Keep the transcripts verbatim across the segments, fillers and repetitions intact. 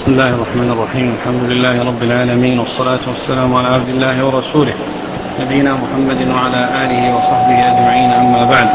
بسم الله الرحمن الرحيم. الحمد لله رب العالمين، والصلاة والسلام على عبد الله ورسوله نبينا محمد وعلى آله وصحبه أجمعين، أما بعد.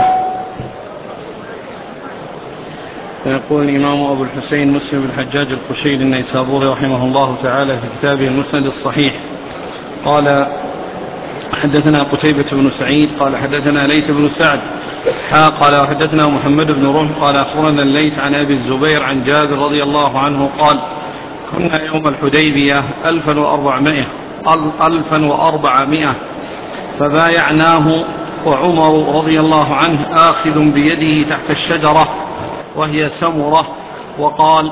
فيقول الإمام أبو الحسين مسلم بن الحجاج القشيري النيسابوري رحمه الله تعالى في كتابه المسند الصحيح قال: حدثنا قتيبة بن سعيد قال حدثنا ليث بن سعد حا قال وحدثنا محمد بن رمح قال أخبرنا الليث عن أبي الزبير عن جابر رضي الله عنه قال: كنا يوم الحديبية ألفا وأربعمائة ألفا وأربعمائة فبايعناه وعمر رضي الله عنه آخذ بيده تحت الشجرة وهي سمرة، وقال: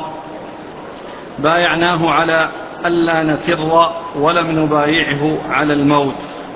بايعناه على ألا نفر ولم نبايعه على الموت.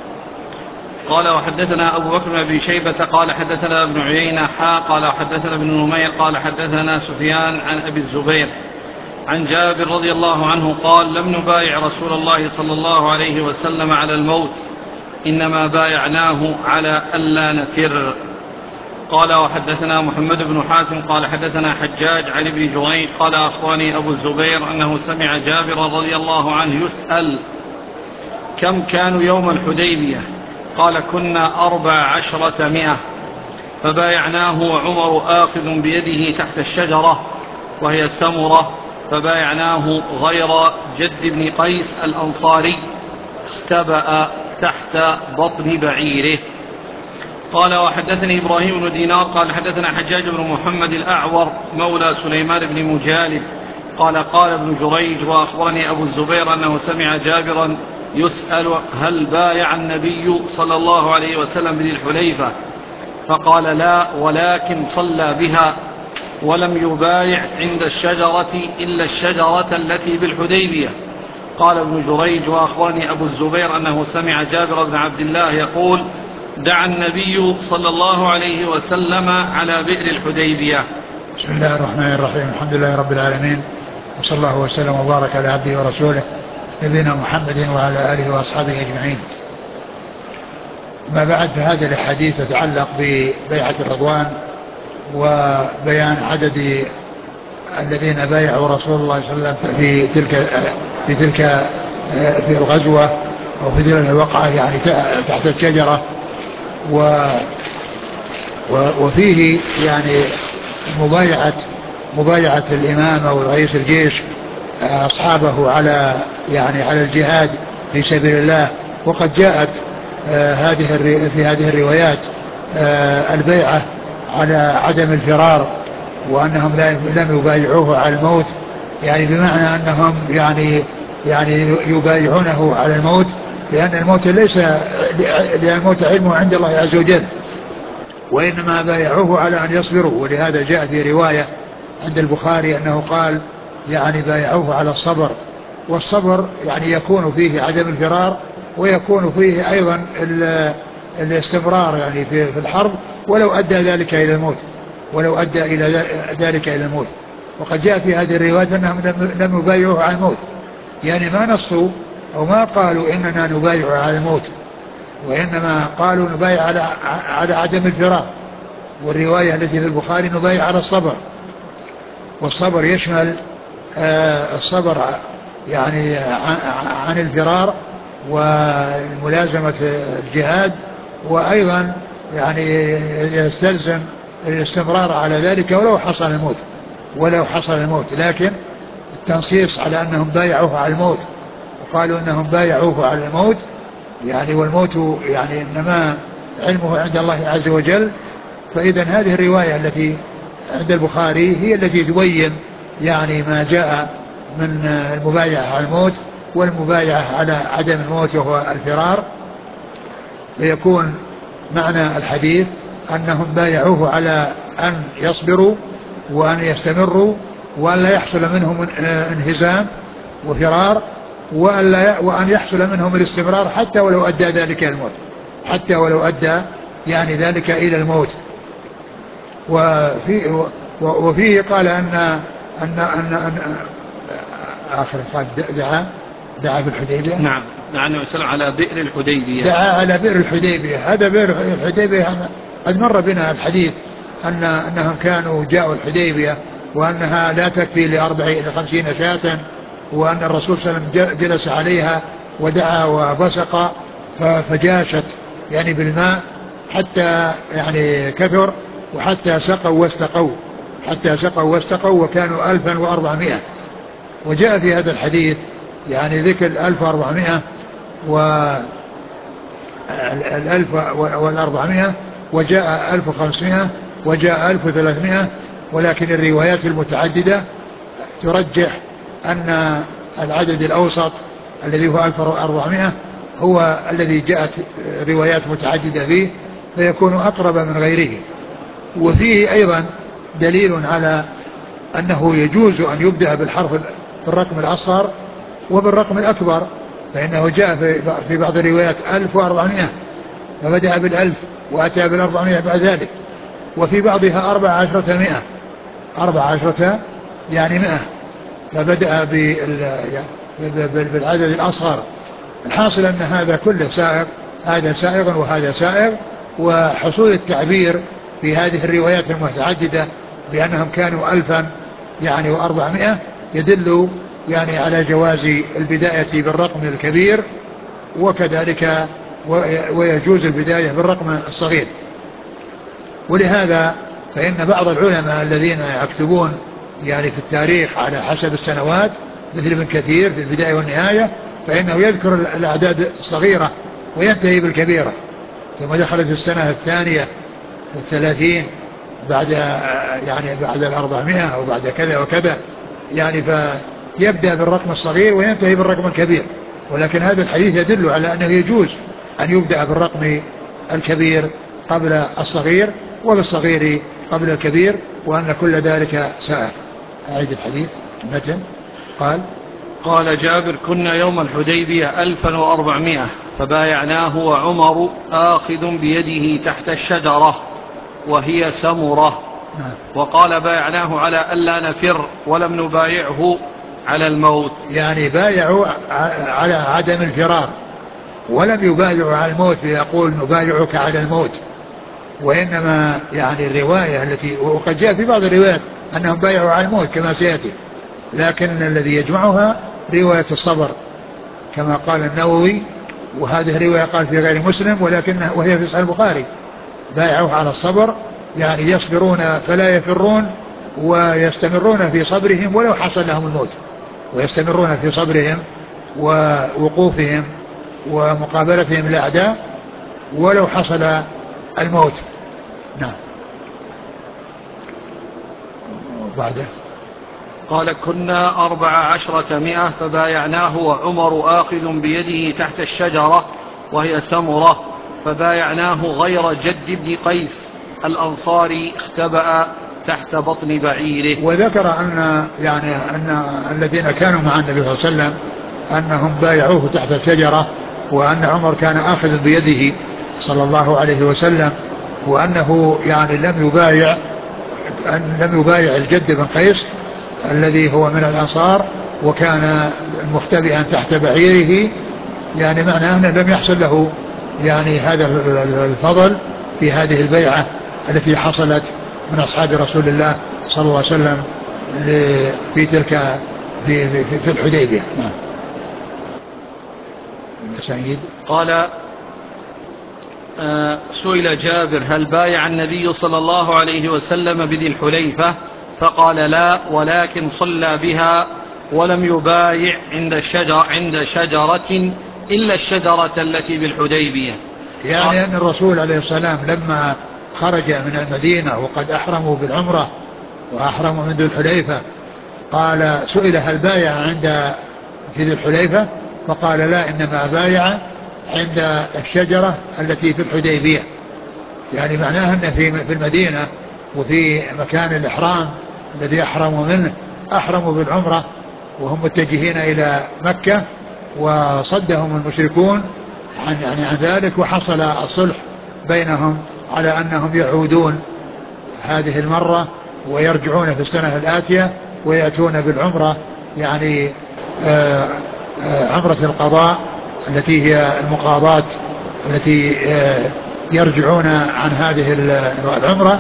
قال وحدثنا أبو بكر بن أبي شيبة قال حدثنا ابن عيينة حا قال وحدثنا ابن نمير قال حدثنا سفيان عن أبي الزبير عن جابر رضي الله عنه قال: لم نبايع رسول الله صلى الله عليه وسلم على الموت، إنما بايعناه على ألا نفر. قال وحدثنا محمد بن حاتم قال حدثنا حجاج عن ابن جريج قال أخبرني أبو الزبير أنه سمع جابر رضي الله عنه يسأل: كم كانوا يوم الحديبية؟ قال: كنا أربع عشرة مئة. فبايعناه وعمر آخذ بيده تحت الشجرة وهي سمرة، فبايعناه غير جد بن قيس الأنصاري اختبأ تحت بطن بعيره. قال وحدثني إبراهيم بن دينار قال حدثنا حجاج بن محمد الأعور مولى سليمان بن مجالد قال: قال ابن جريج وأخبرني أبو الزبير أنه سمع جابرا يسأل: هل بايع النبي صلى الله عليه وسلم بذي الحليفة؟ فقال: لا، ولكن صلى بها، ولم يبايع عند الشجرة إلا الشجرة التي بالحديبية. قال ابن جريج وأخبرني أبو الزبير أنه سمع جابر بن عبد الله يقول: دعا النبي صلى الله عليه وسلم على بئر الحديبية. بسم الله الرحمن الرحيم. الحمد لله رب العالمين، وصلى الله وسلم وبارك على عبده ورسوله نبينا محمد وعلى آله وأصحابه أجمعين. ما بعد، فهذا الحديث يتعلق ببيعة الرضوان وبيان عدد الذين بايعوا رسول الله صلى الله عليه وسلم في تلك في تلك في الغزوة أو في تلك الوقعة، يعني تحت الشجرة. و وفيه يعني مبايعة مبايعة الإمام أو رئيس الجيش أصحابه على يعني على الجهاد في سبيل الله. وقد جاءت هذه في هذه الروايات البيعة على عدم الفرار، وأنهم لم يبايعوه على الموت، يعني بمعنى أنهم يعني يعني يبايعونه على الموت، لأن الموت ليس لأن الموت علمه عند الله عز وجل، وإنما بايعوه على أن يصبروا. ولهذا جاء في رواية عند البخاري أنه قال يعني بايعوه على الصبر، والصبر يعني يكون فيه عدم الفرار، ويكون فيه أيضا الاستمرار يعني في الحرب، ولو أدى ذلك إلى الموت ولو أدى إلى ذلك إلى الموت. وقد جاء في هذه الروايات أنهم لم يبايعوه على الموت، يعني ما نصوا أو ما قالوا إننا نبايع على الموت، وإنما قالوا نبايع على على عدم الفرار. والرواية التي في البخاري نبايع على الصبر، والصبر يشمل الصبر يعني عن الفرار وملازمة الجهاد، وأيضا يعني يستلزم الاستمرار على ذلك ولو حصل الموت ولو حصل الموت لكن التنصيص على أنهم بايعوه على الموت، وقالوا أنهم بايعوه على الموت، يعني والموت يعني إنما علمه عند الله عز وجل. فإذا هذه الرواية التي عند البخاري هي التي تبين يعني ما جاء من المبايعة على الموت والمبايعة على عدم الموت وهو الفرار. فيكون معنى الحديث أنهم بايعوه على أن يصبروا وأن يستمروا وأن لا يحصل منهم انهزام وفرار، وأن يحصل منهم الاستمرار حتى ولو أدى ذلك إلى الموت حتى ولو أدى يعني ذلك إلى الموت. وفي وفيه قال أن أن أن, أن آخر قال دعا دعا بالحديبية. نعم نعم وسلم على بئر الحديبية. دعا على بئر الحديبية. هذا بئر الحديبية قد مر بنا الحديث أن أنهم كانوا جاءوا الحديبية وأنها لا تكفي لأربعين إلى خمسين شاة، وأن الرسول صلى الله عليه وسلم جلس عليها ودعا وبصق فجاشت يعني بالماء حتى يعني كثر، وحتى سقوا واستقوا حتى سقوا واستقوا وكانوا ألفا وأربعمائة. وجاء في هذا الحديث يعني ذكر الألف وأربعمائة والألف والأربعمائة، وجاء ألف وخمسمائة، وجاء ألف وثلاثمائة، ولكن الروايات المتعددة ترجح أن العدد الأوسط الذي هو ألف وأربعمائة هو الذي جاءت روايات متعددة به، فيكون أقرب من غيره. وفيه أيضا دليل على أنه يجوز أن يبدأ بالحرف بالرقم الأصغر وبالرقم الأكبر، فإنه جاء في بعض الروايات ألف وأربعمائة فبدأ بالألف وأتى بالأربعمائة بعد ذلك، وفي بعضها أربع عشرة مئة أربع عشرة يعني مئة فبدأ بالعدد الأصغر. الحاصل أن هذا كله سائغ، هذا سائغ وهذا سائغ. وحصول التعبير في هذه الروايات المتعددة بأنهم كانوا ألفا يعني وأربعمائة يدل يعني على جواز البداية بالرقم الكبير، وكذلك ويجوز البداية بالرقم الصغير. ولهذا فإن بعض العلماء الذين يكتبون يعني في التاريخ على حسب السنوات مثل ابن كثير في البداية والنهاية، فإنه يذكر الأعداد الصغيرة وينتهي بالكبيرة، ثم دخلت السنة الثانية الثلاثين بعد يعني بعد الأربعمائة أو بعد كذا وكذا، يعني فيبدأ بالرقم الصغير وينتهي بالرقم الكبير. ولكن هذا الحديث يدل على أنه يجوز أن يبدأ بالرقم الكبير قبل الصغير وبالصغير قبل الكبير، وأن كل ذلك سائغ. أعيد الحديث متن. قال قال جابر: كنا يوم الحديبية ألفا وأربعمائة فبايعناه وعمر آخذ بيده تحت الشجرة وهي سمرة. وقال: بايعناه على ألا نفر ولم نبايعه على الموت. يعني بايعوا على عدم الفرار ولم يبايعوا على الموت، فيقول نبايعك على الموت. وإنما يعني الرواية التي وقد جاء في بعض الروايات أنهم بايعوا على الموت كما سيأتي، لكن الذي يجمعها رواية الصبر كما قال النووي، وهذه الرواية قال في غير مسلم ولكنها وهي في صحيح البخاري: بايعوا على الصبر، يعني يصبرون فلا يفرون ويستمرون في صبرهم ولو حصل لهم الموت، ويستمرون في صبرهم ووقوفهم ومقابلتهم الأعداء ولو حصل الموت. نعم. وبعده قال: كنا أربع عشرة مئة فبايعناه وعمر آخذ بيده تحت الشجرة وهي سمرة، فبايعناه غير جد بن قيس الأنصاري اختبأ تحت بطن بعيره. وذكر أن يعني أن الذين كانوا مع النبي صلى الله عليه وسلم أنهم بايعوه تحت الشجرة، وأن عمر كان آخذ بيده صلى الله عليه وسلم، وأنه يعني لم يبايع أن لم يبايع الجد بن قيس الذي هو من الأنصار وكان مختبئا تحت بعيره، يعني معناه أنه لم يحصل له يعني هذا الفضل في هذه البيعة التي حصلت من أصحاب رسول الله صلى الله عليه وسلم في تلك في, في, في الحديبية. نعم. سعيد قال: آه سئل جابر: هل بايع النبي صلى الله عليه وسلم بذي الحليفة؟ فقال: لا، ولكن صلى بها ولم يبايع عند الشجر عند شجرة إلا الشجرة التي بالحديبية. يعني أن الرسول عليه السلام لما خرج من المدينة وقد أحرموا بالعمرة وأحرموا من ذي الحليفة، قال سئل: هل بايع عند في ذي الحليفة؟ فقال: لا، إنما بايع عند الشجرة التي في الحديبية. يعني معناها أن في المدينة وفي مكان الإحرام الذي أحرموا منه أحرموا بالعمرة وهم متجهين إلى مكة، وصدهم المشركون عن يعني عن ذلك، وحصل الصلح بينهم على أنهم يعودون هذه المرة ويرجعون في السنة الآتية ويأتون بالعمرة، يعني آآ آآ عمرة القضاء التي هي المقاضاة التي يرجعون عن هذه العمرة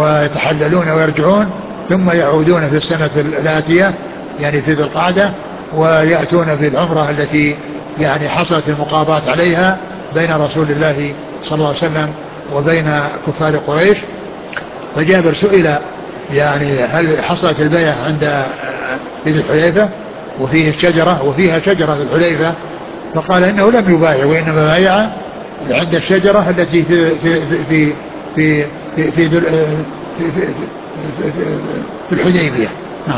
ويتحللون ويرجعون ثم يعودون في السنة الآتية يعني في ذي القعدة، ويأتون بالعمرة التي يعني حصلت المقاضاة عليها بين رسول الله صلى الله عليه وسلم وبين كفار قريش. فجابر سئل يعني هل حصلت البيعة عند ذي الحليفة وفيه الشجرة وفيها شجرة ذي الحليفة، فقال إنه لم يبايع وإنما بايع عند الشجرة التي في في في في في في, في, في, في, في الحديبية. نعم.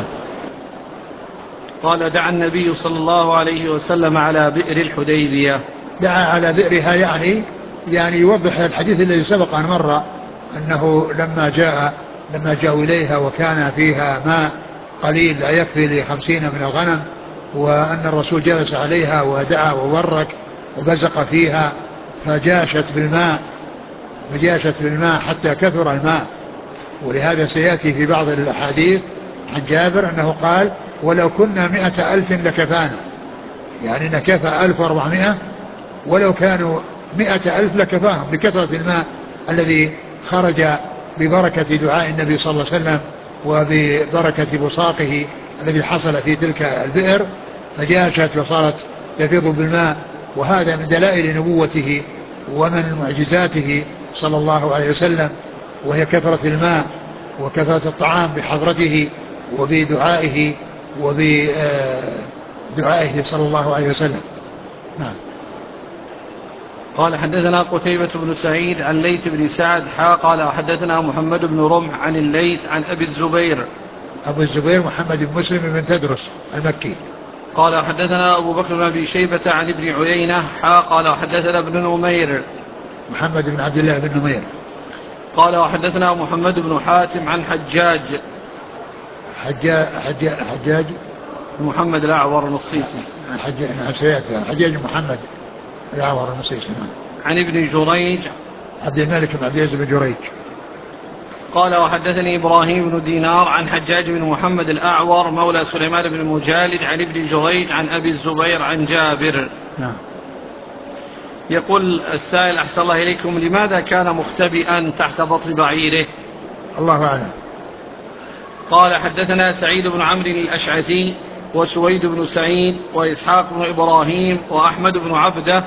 قال دعا النبي صلى الله عليه وسلم على بئر الحديبية. دعا على بئرها يعني يعني يوضح الحديث الذي سبق أن مر أنه لما جاء لما جاءوا إليها وكان فيها ماء قليل لا يكفي لخمسين من الغنم، وأن الرسول جلس عليها ودعا وورك وبزق فيها فجاشت بالماء فجاشت بالماء حتى كثر الماء. ولهذا سيأتي في بعض الأحاديث عن جابر أنه قال ولو كنا مئة ألف لكفانا، يعني نكفى ألف وأربعمائة ولو كانوا مئة ألف لكفاهم بكثرة الماء الذي خرج ببركة دعاء النبي صلى الله عليه وسلم وببركة بصاقه الذي حصل في تلك البئر، فجاشت وصارت تفيض بالماء. وهذا من دلائل نبوته ومن معجزاته صلى الله عليه وسلم، وهي كثرة الماء وكثرة الطعام بحضرته وبدعائه وبدعائه صلى الله عليه وسلم. نعم. قال حدثنا قتيبة بن سعيد عن ليث بن سعد حا قال حدثنا محمد بن رمح عن الليث عن أبي الزبير. أبو الزبير محمد بن مسلم بن تدرس المكي. قال حدثنا أبو بكر بن أبي شيبة عن ابن عيينة حا قال حدثنا ابن نمير محمد بن عبد الله بن نمير. قال وحدثنا محمد بن حاتم عن حجاج حجاج حجاج, حجاج محمد الأعور النصيصي حجاج, حجاج محمد الأعور النصيصي عن ابن جريج عبد الملك بن عبد العزيز بن جريج. قال وحدثني إبراهيم بن دينار عن حجاج بن محمد الأعور مولى سليمان بن المجالد عن ابن جريج عن أبي الزبير عن جابر. نعم. يقول السائل أحسن الله إليكم لماذا كان مختبئا تحت بطن بعيره؟ الله أعلم. قال حدثنا سعيد بن عمرو الأشعثي وسويد بن سعيد وإسحاق بن إبراهيم وأحمد بن عبده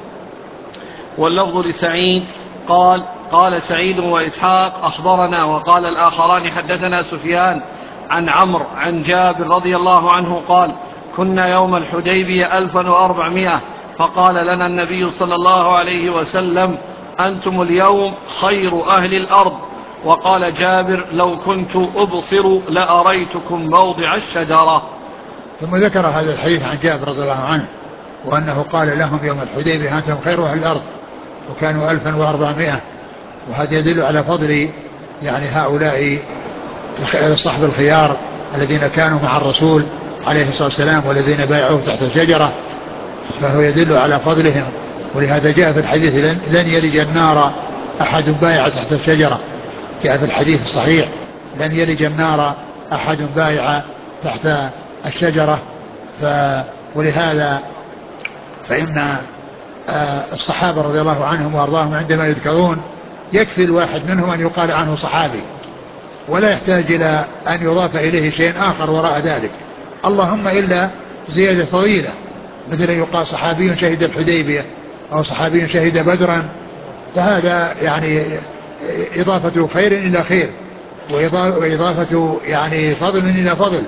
واللفظ لسعيد قال قال سعيد وإسحاق أخبرنا، وقال الآخران حدثنا سفيان عن عمرو عن جابر رضي الله عنه قال كنا يوم الحديبية ألفا وأربعمائة فقال لنا النبي صلى الله عليه وسلم أنتم اليوم خير أهل الأرض. وقال جابر لو كنت أبصر لأريتكم موضع الشجرة. ثم ذكر هذا الحديث عن جابر رضي الله عنه وأنه قال لهم يوم الحديبية أنتم خير أهل الأرض وكانوا ألفا وأربعمائة. وهذا يدل على فضل يعني هؤلاء صحب الخيار الذين كانوا مع الرسول عليه الصلاة والسلام والذين بايعوه تحت الشجرة، فهو يدل على فضلهم. ولهذا جاء في الحديث لن يلج النار أحد بايع تحت الشجرة، جاء في الحديث الصحيح لن يلج النار أحد بايع تحت الشجرة. ف ولهذا فإن الصحابة رضي الله عنهم وأرضاهم عندما يذكرون يكفي الواحد منهم أن يقال عنه صحابي ولا يحتاج إلى أن يضاف إليه شيء آخر وراء ذلك، اللهم إلا زيادة فضيلة مثل أن يقال صحابي شهد الحديبية أو صحابي شهد بدرا، فهذا يعني إضافة خير إلى خير وإضافة يعني فضل إلى فضل.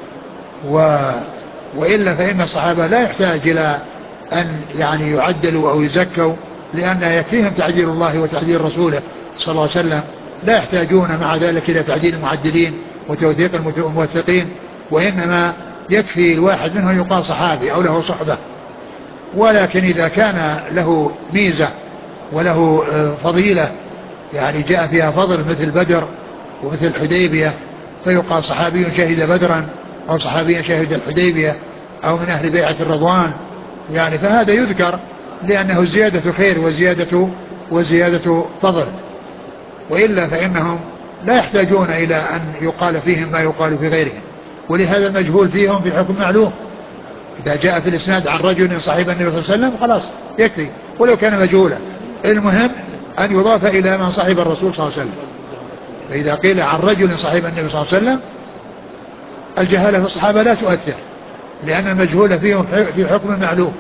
و وإلا فإن الصحابة لا يحتاج إلى أن يعني يعدلوا أو يزكوا، لأن يكفيهم تعديل الله وتعديل رسوله صلى الله عليه وسلم، لا يحتاجون مع ذلك إلى تعديل المعدلين وتوثيق الموثقين، وإنما يكفي الواحد منهم يقال صحابي أو له صحبة. ولكن إذا كان له ميزة وله فضيلة يعني جاء فيها فضل مثل بدر ومثل الحديبية فيقال صحابي شهد بدرا أو صحابي شهد الحديبية أو من أهل بيعة الرضوان، يعني فهذا يذكر لأنه زيادة خير وزيادة وزيادة فضل. وإلا فإنهم لا يحتاجون إلى أن يقال فيهم ما يقال في غيرهم، ولهذا المجهول فيهم في حكم معلوم. إذا جاء في الإسناد عن رجل صحيب النبي صلى الله عليه وسلم خلاص يكفي ولو كان مجهولا، المهم أن يضاف إلى من صحيب الرسول صلى الله عليه وسلم. فإذا قيل عن رجل صحيب النبي صلى الله عليه وسلم الجهالة في الصحابة لا تؤثر، لأن المجهول فيهم في حكم معلوم.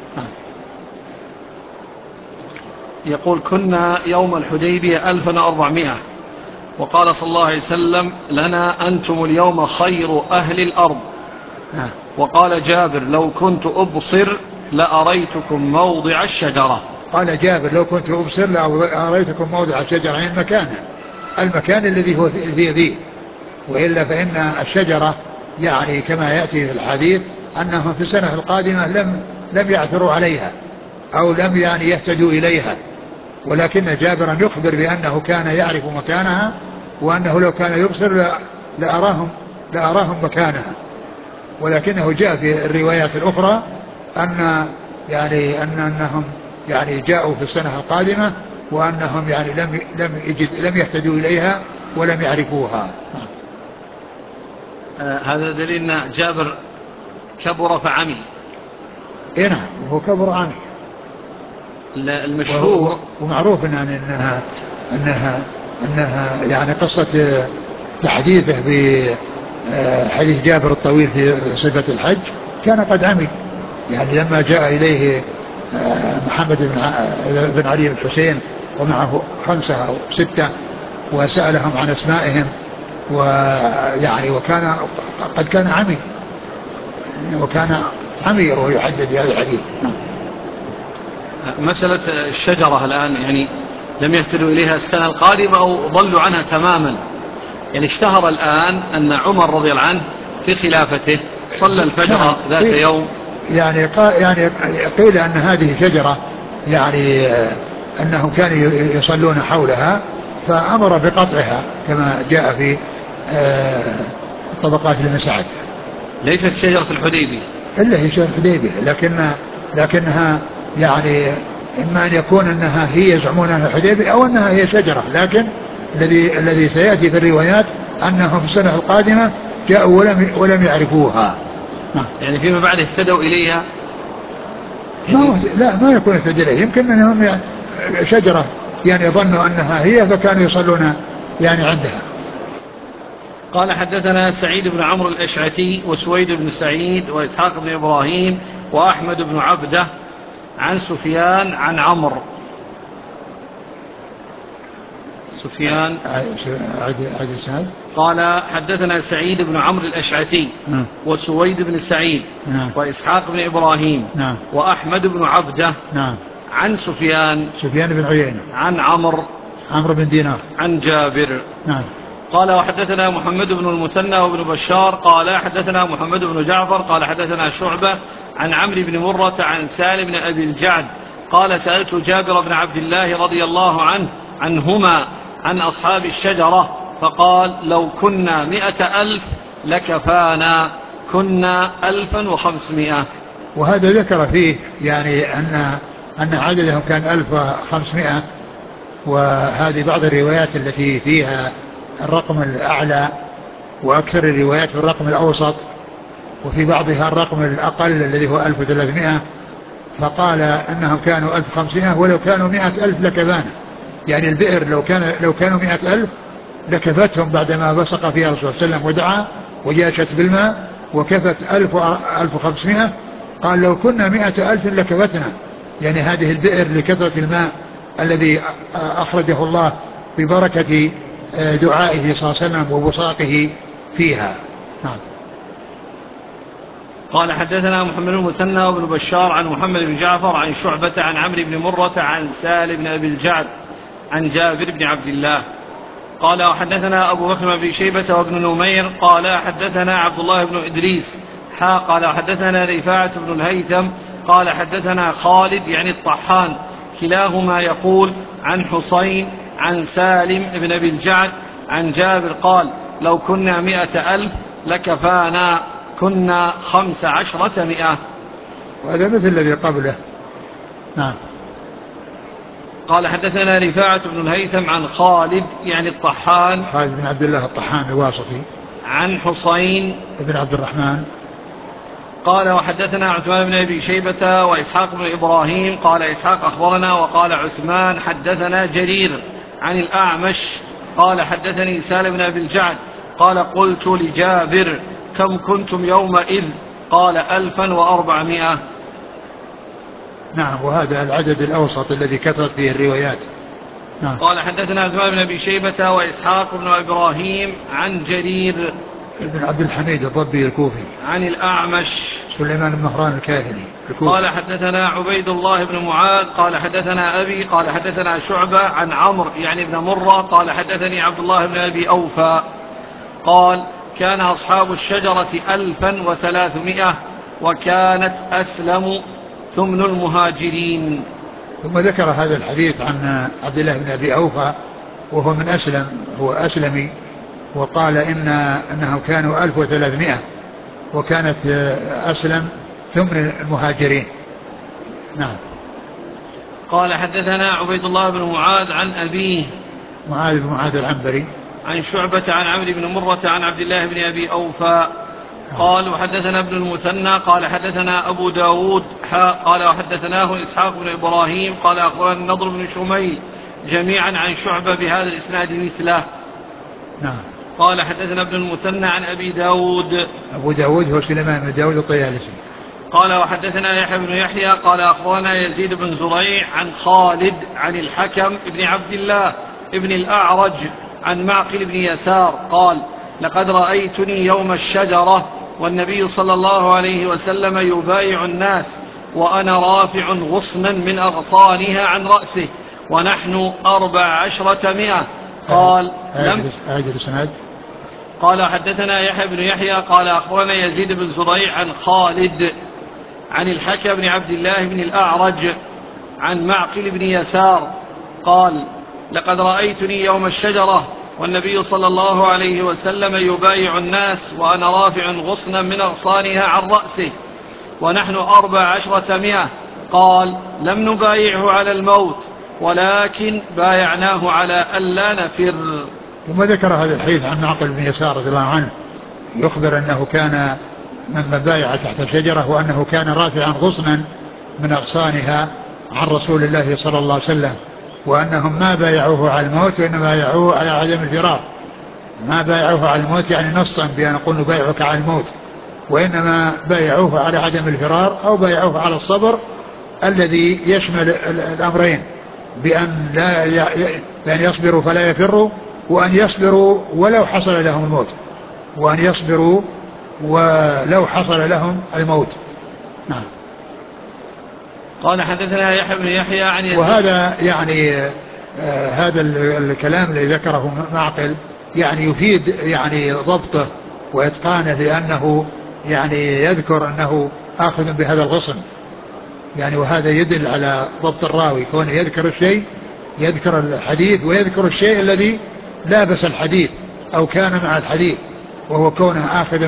يقول كنا يوم الحديبية ألفا وأربعمائة وقال صلى الله عليه وسلم لنا أنتم اليوم خير أهل الأرض. وقال جابر لو كنت أبصر لأريتكم موضع الشجرة. قال جابر لو كنت أبصر لأريتكم موضع الشجرة، يعني مكانه المكان الذي هو فيه فيه، وإلا فإن الشجرة يعني كما يأتي في الحديث أنهم في السنة القادمة لم لم يعثروا عليها أو لم يعني يهتدوا إليها، ولكن جابرا يخبر بأنه كان يعرف مكانها، وأنه لو كان يبصر لأراهم لأراهم مكانها. ولكنه جاء في الروايات الأخرى أن يعني أن أنهم يعني جاءوا في السنة القادمة وأنهم يعني لم لم يجد لم يهتدوا إليها ولم يعرفوها. آه هذا دليل أن جابر كبر فعمي. إيه نعم، وهو كبر عمي. المشهور ومعروف إن انها انها انها يعني قصة تحديثه بحديث جابر الطويل في صفة الحج كان قد عمي، يعني لما جاء إليه محمد بن علي بن الحسين ومعه خمسة أو ستة وسألهم عن أسمائهم، ويعني وكان قد كان عمي وكان عمي وهو يحدث بهذا الحديث. مسألة الشجرة الآن يعني لم يهتدوا إليها السنة القادمة أو ضلوا عنها تماما، يعني اشتهر الآن أن عمر رضي الله عنه في خلافته صلى الفجر ذات يوم، يعني يعني قيل أن هذه شجرة يعني أنهم كانوا يصلون حولها فأمر بقطعها كما جاء في طبقات المساعد. ليست شجرة الحديبية إلا هي شجرة الحديبية، لكن لكنها يعني إما أن يكون أنها هي يزعمون أنها الحديبية أو أنها هي شجرة، لكن الذي الذي سيأتي في الروايات أنهم في السنة القادمة جاءوا ولم ولم يعرفوها. يعني فيما بعد اهتدوا إليها. ما هو لا ما يكون اهتدوا إليها، يمكن أنهم يعني شجرة يعني ظنوا أنها هي فكانوا يصلون يعني عندها. قال حدثنا سعيد بن عمرو الأشعثي وسويد بن سعيد وإسحاق بن إبراهيم وأحمد بن عبده عن سفيان عن عمرو. سفيان قال حدثنا سعيد بن عمرو الأشعثي وسويد بن سعيد وإسحاق بن إبراهيم وأحمد بن عبده عن سفيان سفيان بن عيينة عن عمرو عمرو بن دينار عن جابر. نعم. قال وحدثنا محمد بن المثنى وابن بشار قال حدثنا محمد بن جعفر قال حدثنا شعبة عن عمرو بن مرة عن سالم بن أبي الجعد قال سألت جابر بن عبد الله رضي الله عنه عنهما عن أصحاب الشجرة فقال لو كنا مئة ألف لكفانا كنا ألفا وخمسمائة. وهذا ذكر فيه يعني أن أن عددهم كان ألف وخمسمائة، وهذه بعض الروايات التي فيها الرقم الأعلى، وأكثر الروايات في الرقم الأوسط، وفي بعضها الرقم الأقل الذي هو ألف وثلاثمائة، فقال أنهم كانوا ألف وخمسمائة ولو كانوا مئة ألف لكفانا، يعني البئر لو كان لو كانوا مئة ألف لكفتهم بعدما بصق فيها الرسول صلى الله عليه وسلم ودعا وجاشت بالماء وكفت ألف ألف وخمسمائة. قال لو كنا مئة ألف لكفتنا، يعني هذه البئر لكثرة الماء الذي أخرجه الله ببركة دعائه صلى الله عليه وسلم وبصاقه فيها. نعم. قال حدثنا محمد بن المثنى وابن بشار عن محمد بن جعفر عن شعبة عن عمرو بن مرة عن سالم بن أبي الجعد عن جابر بن عبد الله قال وحدثنا أبو بكر بن شيبة وابن نمير قال حدثنا عبد الله بن إدريس حا قال حدثنا رفاعة بن الهيثم قال حدثنا خالد يعني الطحان كلاهما يقول عن حسين عن سالم بن أبي الجعد عن جابر قال لو كنا مئة ألف لكفانا كنا خمس عشرة مئة. وهذا مثل الذي قبله. نعم. قال حدثنا رفاعة بن الهيثم عن خالد يعني الطحان خالد بن عبد الله الطحان الواسطي عن حسين بن عبد الرحمن قال وحدثنا عثمان بن أبي شيبة وإسحاق بن إبراهيم قال إسحاق أخبرنا وقال عثمان حدثنا جرير عن الأعمش قال حدثني سالم بن أبي الجعد قال قلت لجابر كم كنتم يومئذ قال ألفا وأربعمائة. نعم، وهذا العدد الأوسط الذي كثرت فيه الروايات. نعم. قال حدثنا عثمان بن أبي شيبة وإسحاق بن إبراهيم عن جرير بن عبد الحميد الضبي الكوفي عن الأعمش سليمان بن مهران الكاهلي الكوفي. قال حدثنا عبيد الله بن معاذ قال حدثنا أبي قال حدثنا شعبة عن عمرو يعني بن مرة قال حدثني عبد الله بن أبي أوفى قال كان أصحاب الشجرة ألفا وثلاثمائة وكانت أسلم ثمن المهاجرين. ثم ذكر هذا الحديث عن عبد الله بن أبي أوفى وهو من أسلم، هو أسلمي، وقال إن أنهم كانوا ألف وثلاثمائة وكانت أسلم ثمن المهاجرين. نعم. قال حدثنا عبيد الله بن معاذ عن أبيه معاذ بن معاذ العنبري عن شعبة عن عمرو بن مرة عن عبد الله بن أبي أوفى قال وحدثنا ابن المثنى قال حدثنا أبو داود قال وحدثناه إسحاق بن إبراهيم قال أخبرنا النضر بن شميل جميعا عن شعبة بهذا الإسناد مثله. نعم. قال حدثنا ابن المثنى عن أبي داود أبو داود هو سليمان بن داود الطيالسي. قال وحدثنا يحيى بن يحيى قال أخبرنا يزيد بن زريع عن خالد عن الحكم بن عبد الله ابن الأعرج عن معقل بن يسار قال لقد رأيتني يوم الشجرة والنبي صلى الله عليه وسلم يبايع الناس وأنا رافع غصنا من أغصانها عن رأسه ونحن أربع عشرة مئة. قال لم قال حدثنا يحيى بن يحيى قال أخبرنا يزيد بن زريع عن خالد عن الحكم بن عبد الله بن الأعرج عن معقل بن يسار قال لقد رأيتني يوم الشجرة والنبي صلى الله عليه وسلم يبايع الناس وأنا رافع غصنا من أغصانها عن رأسه ونحن أربع عشرة مئة. قال لم نبايعه على الموت ولكن بايعناه على ألا نفر. ثم ذكر هذا الحديث عن معقل بن يسار رضي الله عنه يخبر أنه كان من بايع تحت شجرة وأنه كان رافعا غصنا من أغصانها عن رسول الله صلى الله عليه وسلم وأنهم ما بايعوه على الموت وإنما بايعوه على عدم الفرار. ما بايعوه على الموت يعني نصا بأن نقول نبايعك على الموت، وإنما بايعوه على عدم الفرار أو بايعوه على الصبر الذي يشمل الأمرين بأن لا بأن يصبروا فلا يفروا وأن يصبروا ولو حصل لهم الموت وأن يصبروا ولو حصل لهم الموت. نعم. قال حدثنا يحيى بن يحيى عن يزيد. وهذا يعني آه هذا الكلام الذي ذكره معقل يعني يفيد يعني ضبطه وإتقانه لأنه يعني يذكر أنه آخذ بهذا الغصن يعني، وهذا يدل على ضبط الراوي كونه يذكر الشيء يذكر الحديث ويذكر الشيء الذي لابس الحديث أو كان مع الحديث وهو كونه آخذ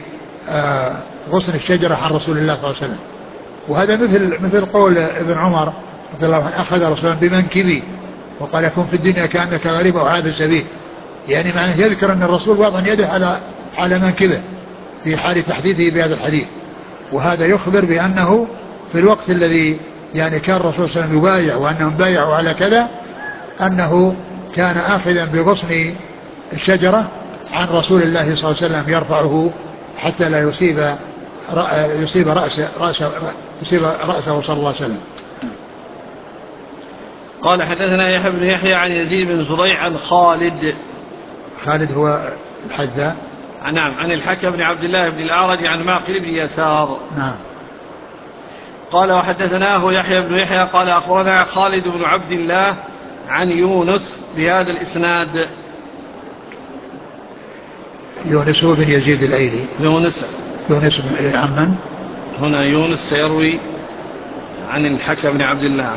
بغصن الشجرة عن رسول الله صلى الله عليه وسلم. وهذا مثل مثل قول ابن عمر رضي الله عنه أخذ رسول الله بمنكبي وقال يكون في الدنيا كأنك غريب أو عابر سبيل، يعني معناه يذكر أن الرسول وضع يده على على منكبه في حال تحديثه بهذا الحديث. وهذا يخبر بأنه في الوقت الذي يعني كان الرسول صلى الله عليه وسلم يبايع وأنهم بايعوا على كذا أنه كان آخذا بغصن الشجرة عن رسول الله صلى الله عليه وسلم يرفعه حتى لا يصيب يصيب رأسه رأسه يصيب رأسه صلى الله عليه وسلم. قال حدثنا يحيى بن يحيى عن يزيد بن زريع عن خالد. خالد هو الحذاء. نعم. عن الحكم بن عبد الله بن الأعرج عن معقل بن يسار. نعم. قال وحدثناه يحيى بن يحيى قال أخبرنا خالد بن عبد الله عن يونس بهذا الإسناد. يونس هو بن يزيد الأيلي. يونس يونس بن عمن هنا يونس سيروي عن الحكم بن عبد الله.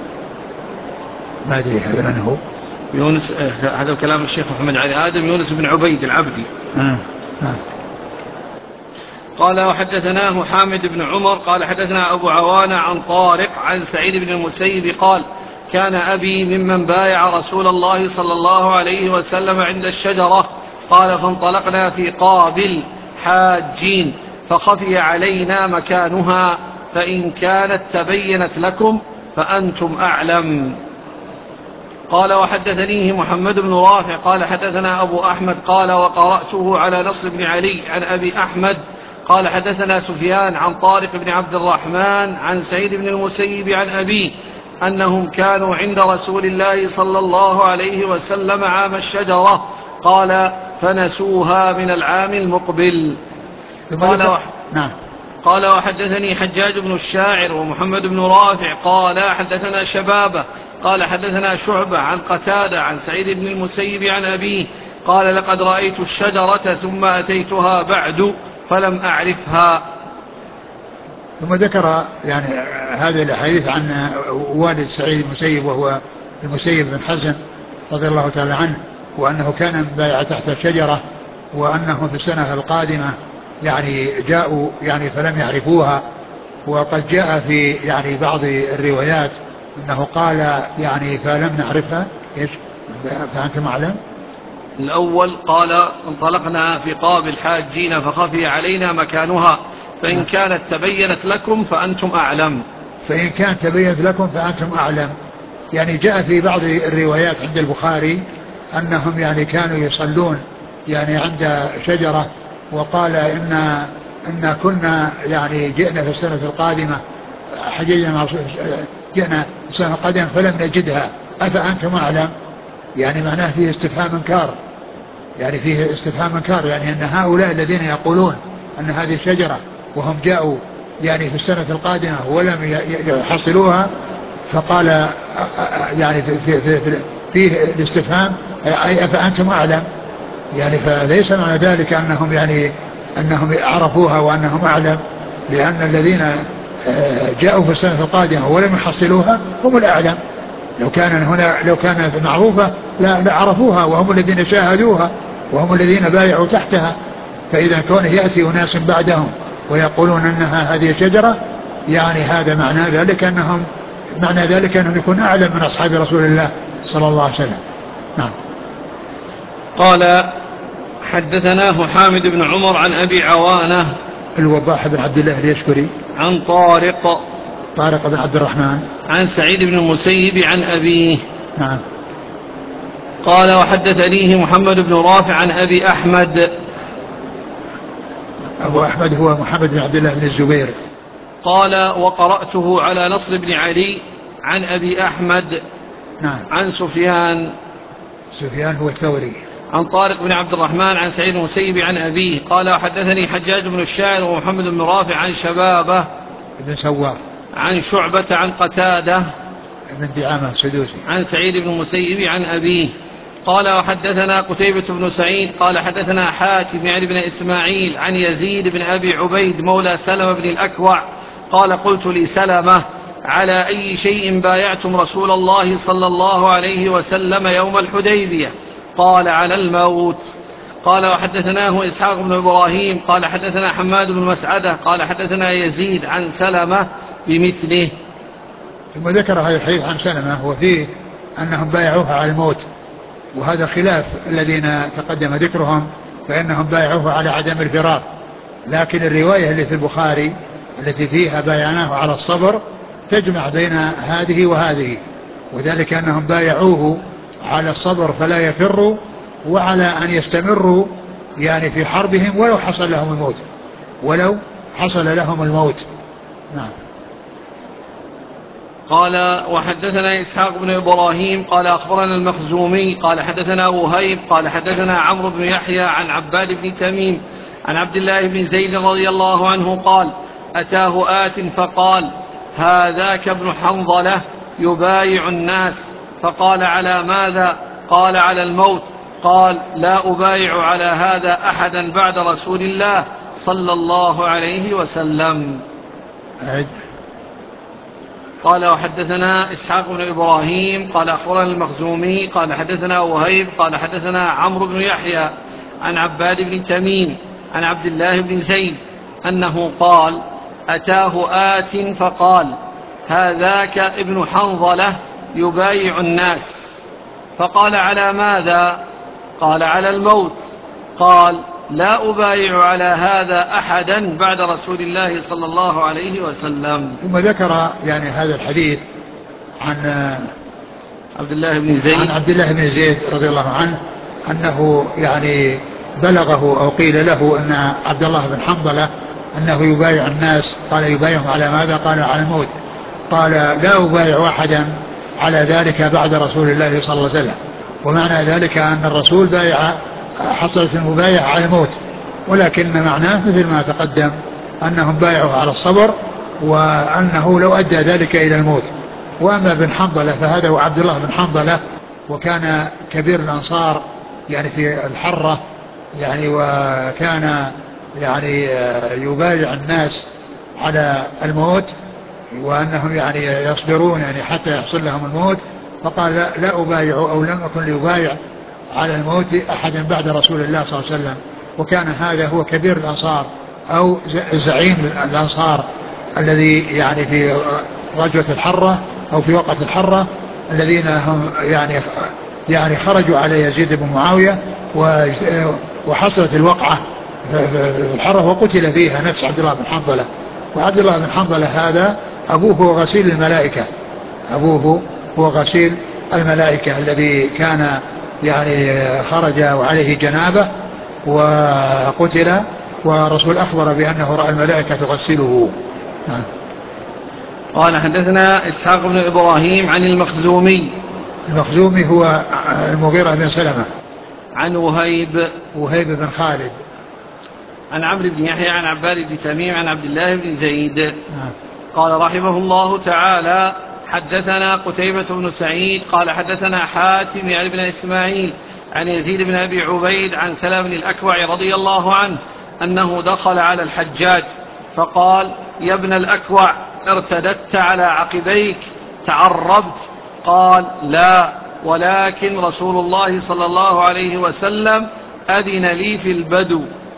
ما أدري هذا من هو يونس. هذا كلام الشيخ محمد علي آدم. يونس بن عبيد العبدي. آه. آه. قال وحدثناه حامد بن عمر قال حدثنا أبو عوانة عن طارق عن سعيد بن المسيب قال كان أبي ممن بايع رسول الله صلى الله عليه وسلم عند الشجرة. قال فانطلقنا في قابل حاجين فخفي علينا مكانها فإن كانت تبينت لكم فأنتم أعلم. قال وحدثنيه محمد بن رافع قال حدثنا أبو أحمد قال وقرأته على نصر بن علي عن أبي أحمد قال حدثنا سفيان عن طارق بن عبد الرحمن عن سعيد بن المسيب عن أبيه أنهم كانوا عند رسول الله صلى الله عليه وسلم عام الشجرة، قال فنسوها من العام المقبل. قال, وح... نعم. قال وحدثني حجاج بن الشاعر ومحمد بن رافع قال حدثنا شبابه قال حدثنا شعبة عن قتادة عن سعيد بن المسيب عن أبيه قال لقد رأيت الشجرة ثم أتيتها بعد فلم أعرفها. ثم ذكر يعني هذه الحديث عن والد سعيد المسيب وهو المسيب بن حزن رضي الله تعالى عنه، وأنه كان بايع تحت الشجرة، وأنه في السنة القادمة يعني جاءوا يعني فلم يعرفوها. وقد جاء في يعني بعض الروايات أنه قال يعني فلم نعرفها إيش فأنتم أعلم. الأول قال انطلقنا في قاب الحاجين فخفي علينا مكانها فإن كانت تبينت لكم فأنتم أعلم. فإن كانت تبينت لكم فأنتم أعلم. يعني جاء في بعض الروايات عند البخاري أنهم يعني كانوا يصلون يعني عند شجرة، وقال إن إن كنا يعني جئنا في السنة القادمة حججنا جئنا السنة القادمة فلم نجدها أفأنتم أعلم. يعني معناه فيه استفهام انكار، يعني فيه استفهام انكار، يعني أن هؤلاء الذين يقولون أن هذه الشجرة وهم جاءوا يعني في السنة القادمة ولم يحصلوها، فقال يعني في في في فيه الاستفهام أي أفأنتم أعلم. يعني فليس معنى ذلك أنهم يعني أنهم عرفوها وأنهم أعلم، لأن الذين جاءوا في السنة القادمة ولم يحصلوها هم الأعلم. لو كان هنا لو كانت معروفة لعرفوها وهم الذين شاهدوها وهم الذين بايعوا تحتها. فإذا كونه يأتي أناس بعدهم ويقولون أنها هذه شجرة، يعني هذا معنى ذلك أنهم معنى ذلك أنهم يكون أعلم من أصحاب رسول الله صلى الله عليه وسلم. نعم. قال حدثناه حامد بن عمر عن أبي عوانة الوضاح بن عبد الله اليشكري عن طارق طارق بن عبد الرحمن عن سعيد بن المسيب عن أبيه. نعم. قال وحدثنيه محمد بن رافع عن أبي أحمد. أبو أحمد هو محمد بن عبد الله بن الزبير. قال وقرأته على نصر بن علي عن أبي أحمد. نعم. عن سفيان سفيان هو الثوري عن طارق بن عبد الرحمن عن سعيد المسيب عن أبيه قال وحدثني حجاج بن الشاعر ومحمد بن رافع عن شبابه بن سوار عن شعبة عن قتادة بن دعامة السدوسي عن سعيد بن المسيب عن أبيه قال وحدثنا قتيبة بن سعيد قال حدثنا حاتم يعني بن إسماعيل عن يزيد بن أبي عبيد مولى سلمة بن الأكوع قال قلت لسلمة على أي شيء بايعتم رسول الله صلى الله عليه وسلم يوم الحديبية؟ قال على الموت. قال وحدثناه إسحاق بن إبراهيم قال حدثنا حماد بن مسعدة قال حدثنا يزيد عن سلمة بمثله. ثم ذكر هذا الحديث عن سلمة وفيه أنهم بايعوها على الموت، وهذا خلاف الذين تقدم ذكرهم فإنهم بايعوه على عدم الفرار. لكن الرواية اللي في البخاري التي فيها بايعناه على الصبر تجمع بين هذه وهذه، وذلك أنهم بايعوه على الصبر فلا يفروا، وعلى أن يستمروا يعني في حربهم ولو حصل لهم الموت ولو حصل لهم الموت. نعم. قال وحدثنا إسحاق بن إبراهيم قال أخبرنا المخزومي قال حدثنا وهيب قال حدثنا عمرو بن يحيى عن عباد بن تميم عن عبد الله بن زيد رضي الله عنه قال أتاه آت فقال هذاك ابن حنظلة يبايع الناس، فقال على ماذا؟ قال على الموت. قال لا أبايع على هذا أحدا بعد رسول الله صلى الله عليه وسلم. أعد. قال وحدثنا إسحاق بن إبراهيم قال أخبرنا المخزومي قال حدثنا وهيب قال حدثنا عمرو بن يحيى عن عباد بن تميم عن عبد الله بن زيد أنه قال أتاه آت فقال هذاك ابن حنظلة يبايع الناس، فقال على ماذا؟ قال على الموت. قال لا أبايع على هذا أحدا بعد رسول الله صلى الله عليه وسلم. ثم ذكر يعني هذا الحديث عن عبد الله بن زيد عن عبد الله بن زيد رضي الله عنه أنه يعني بلغه أو قيل له أن عبد الله بن حنظلة أنه يبايع الناس. قال يبايعهم على ماذا؟ قال على الموت. قال لا أبايع أحدا على ذلك بعد رسول الله صلى الله عليه وسلم. ومعنى ذلك أن الرسول بايع، حصلت المبايعة على الموت، ولكن معناه مثل ما تقدم أنهم بايعوا على الصبر، وأنه لو أدى ذلك إلى الموت. وأما بن حنظلة فهذا هو عبد الله بن حنظلة، وكان كبير الأنصار يعني في الحرة يعني، وكان يعني يبايع الناس على الموت، وأنهم يعني يصبرون يعني حتى يحصل لهم الموت. فقال لا, لا أبايع أو لم أكن لأبايع على الموت أحدا بعد رسول الله صلى الله عليه وسلم. وكان هذا هو كبير الأنصار أو زعيم الأنصار الذي يعني في غزوة الحرة أو في وقت الحرة، الذين هم يعني يعني خرجوا على يزيد بن معاوية، وحصلت الوقعة في الحرة وقتل فيها نفس عبد الله بن حنظلة. وعبد الله بن حنظلة هذا أبوه هو غسيل الملائكة، أبوه هو غسيل الملائكة الذي كان يعني خرج وعليه جنابة وقتل، ورسول أخبر بأنه رأى الملائكة تغسله. قال حدثنا إسحاق بن إبراهيم عن المخزومي. المخزومي هو المغيرة بن سلمة. عن وهيب وهيب بن خالد. عن عمرو بن يحيى عن عباد بن تميم عن عبد الله بن زيد. قال رحمه الله تعالى حدثنا قتيبة بن سعيد قال حدثنا حاتم يعني بن إسماعيل عن يزيد بن أبي عبيد عن سلام بن الأكوع رضي الله عنه أنه دخل على الحجاج فقال يا ابن الأكوع ارتدت على عقبيك تعربت؟ قال لا، ولكن رسول الله صلى الله عليه وسلم أذن لي في البدو.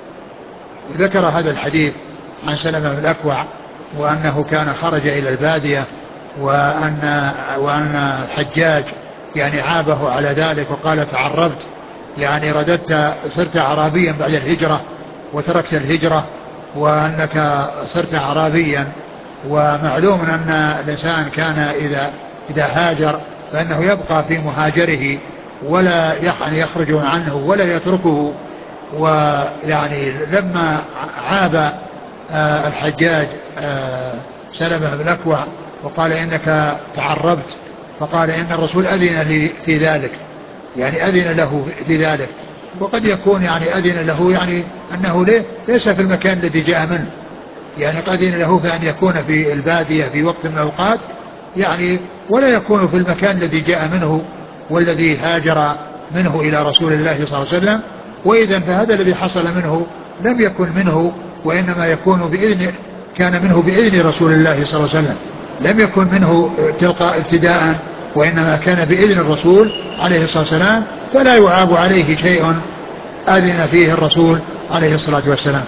ذكر هذا الحديث عن سلمة بن الأكوع وأنه كان خرج إلى البادية، وأن وأن الحجاج يعني عابه على ذلك وقال تعربت، يعني رددت صرت أعرابيا بعد الهجرة وتركت الهجرة، وأنك صرت أعرابيا. ومعلوم أن الإنسان كان إذا إذا هاجر فإنه يبقى في مهاجره ولا يعني يخرج عنه ولا يتركه. ويعني لما عاب الحجاج سلمة بن الأكوع وقال إنك تعربت، فقال إن الرسول أذن لي في ذلك، يعني أذن له في ذلك. وقد يكون يعني أذن له يعني أنه ليس في المكان الذي جاء منه، يعني قد أذن له فأن يكون في البادية في وقت من الأوقات يعني، ولا يكون في المكان الذي جاء منه والذي هاجر منه إلى رسول الله صلى الله عليه وسلم. وإذن فهذا الذي حصل منه لم يكن منه، وإنما يكون بإذن كان منه بإذن رسول الله صلى الله عليه وسلم، لم يكن منه تلقاء ابتداء، وإنما كان بإذن الرسول عليه الصلاة والسلام، فلا يعاب عليه شيء أذن فيه الرسول عليه الصلاة والسلام.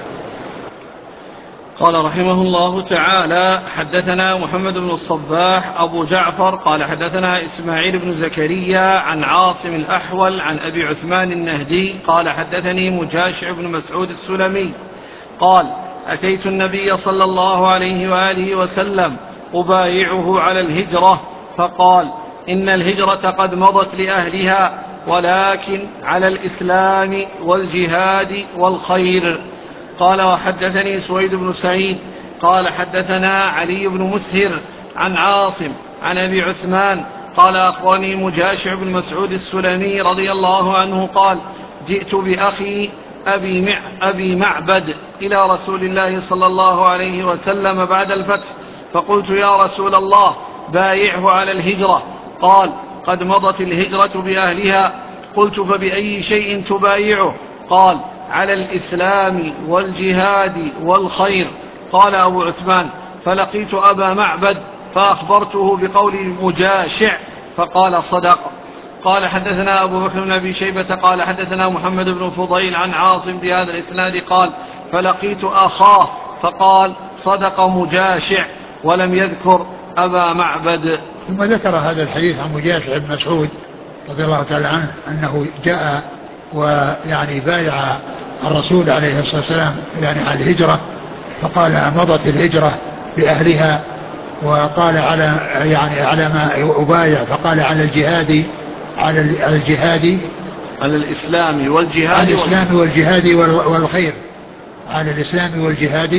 قال رحمه الله تعالى حدثنا محمد بن الصباح أبو جعفر قال حدثنا إسماعيل بن زكريا عن عاصم الأحول عن أبي عثمان النهدي قال حدثني مجاشع بن مسعود السلمي قال أتيت النبي صلى الله عليه وآله وسلم أبايعه على الهجرة، فقال إن الهجرة قد مضت لأهلها، ولكن على الإسلام والجهاد والخير. قال وحدثني سويد بن سعيد قال حدثنا علي بن مسهر عن عاصم عن أبي عثمان قال أخبرني مجاشع بن مسعود السلمي رضي الله عنه قال جئت بأخي أبي, مع أبي معبد إلى رسول الله صلى الله عليه وسلم بعد الفتح، فقلت يا رسول الله بايعه على الهجرة. قال قد مضت الهجرة بأهلها. قلت فبأي شيء تبايعه؟ قال على الإسلام والجهاد والخير. قال أبو عثمان فلقيت أبا معبد فأخبرته بقول مجاشع فقال صدق. قال حدثنا أبو بكر بن أبي شيبة قال حدثنا محمد بن فضيل عن عاصم بهذا الإسناد قال فلقيت أخاه فقال صدق مجاشع، ولم يذكر أبا معبد. ثم ذكر هذا الحديث عن مجاشع بن مسعود رضي الله تعالى عنه أنه جاء ويعني بايع الرسول عليه الصلاة والسلام يعني على الهجرة، فقال مضت الهجرة بأهلها، وقال على يعني على ما أبايع فقال على الجهاد على الجهاد على الإسلام والجهاد على الإسلام والجهاد والخير على الإسلام والجهاد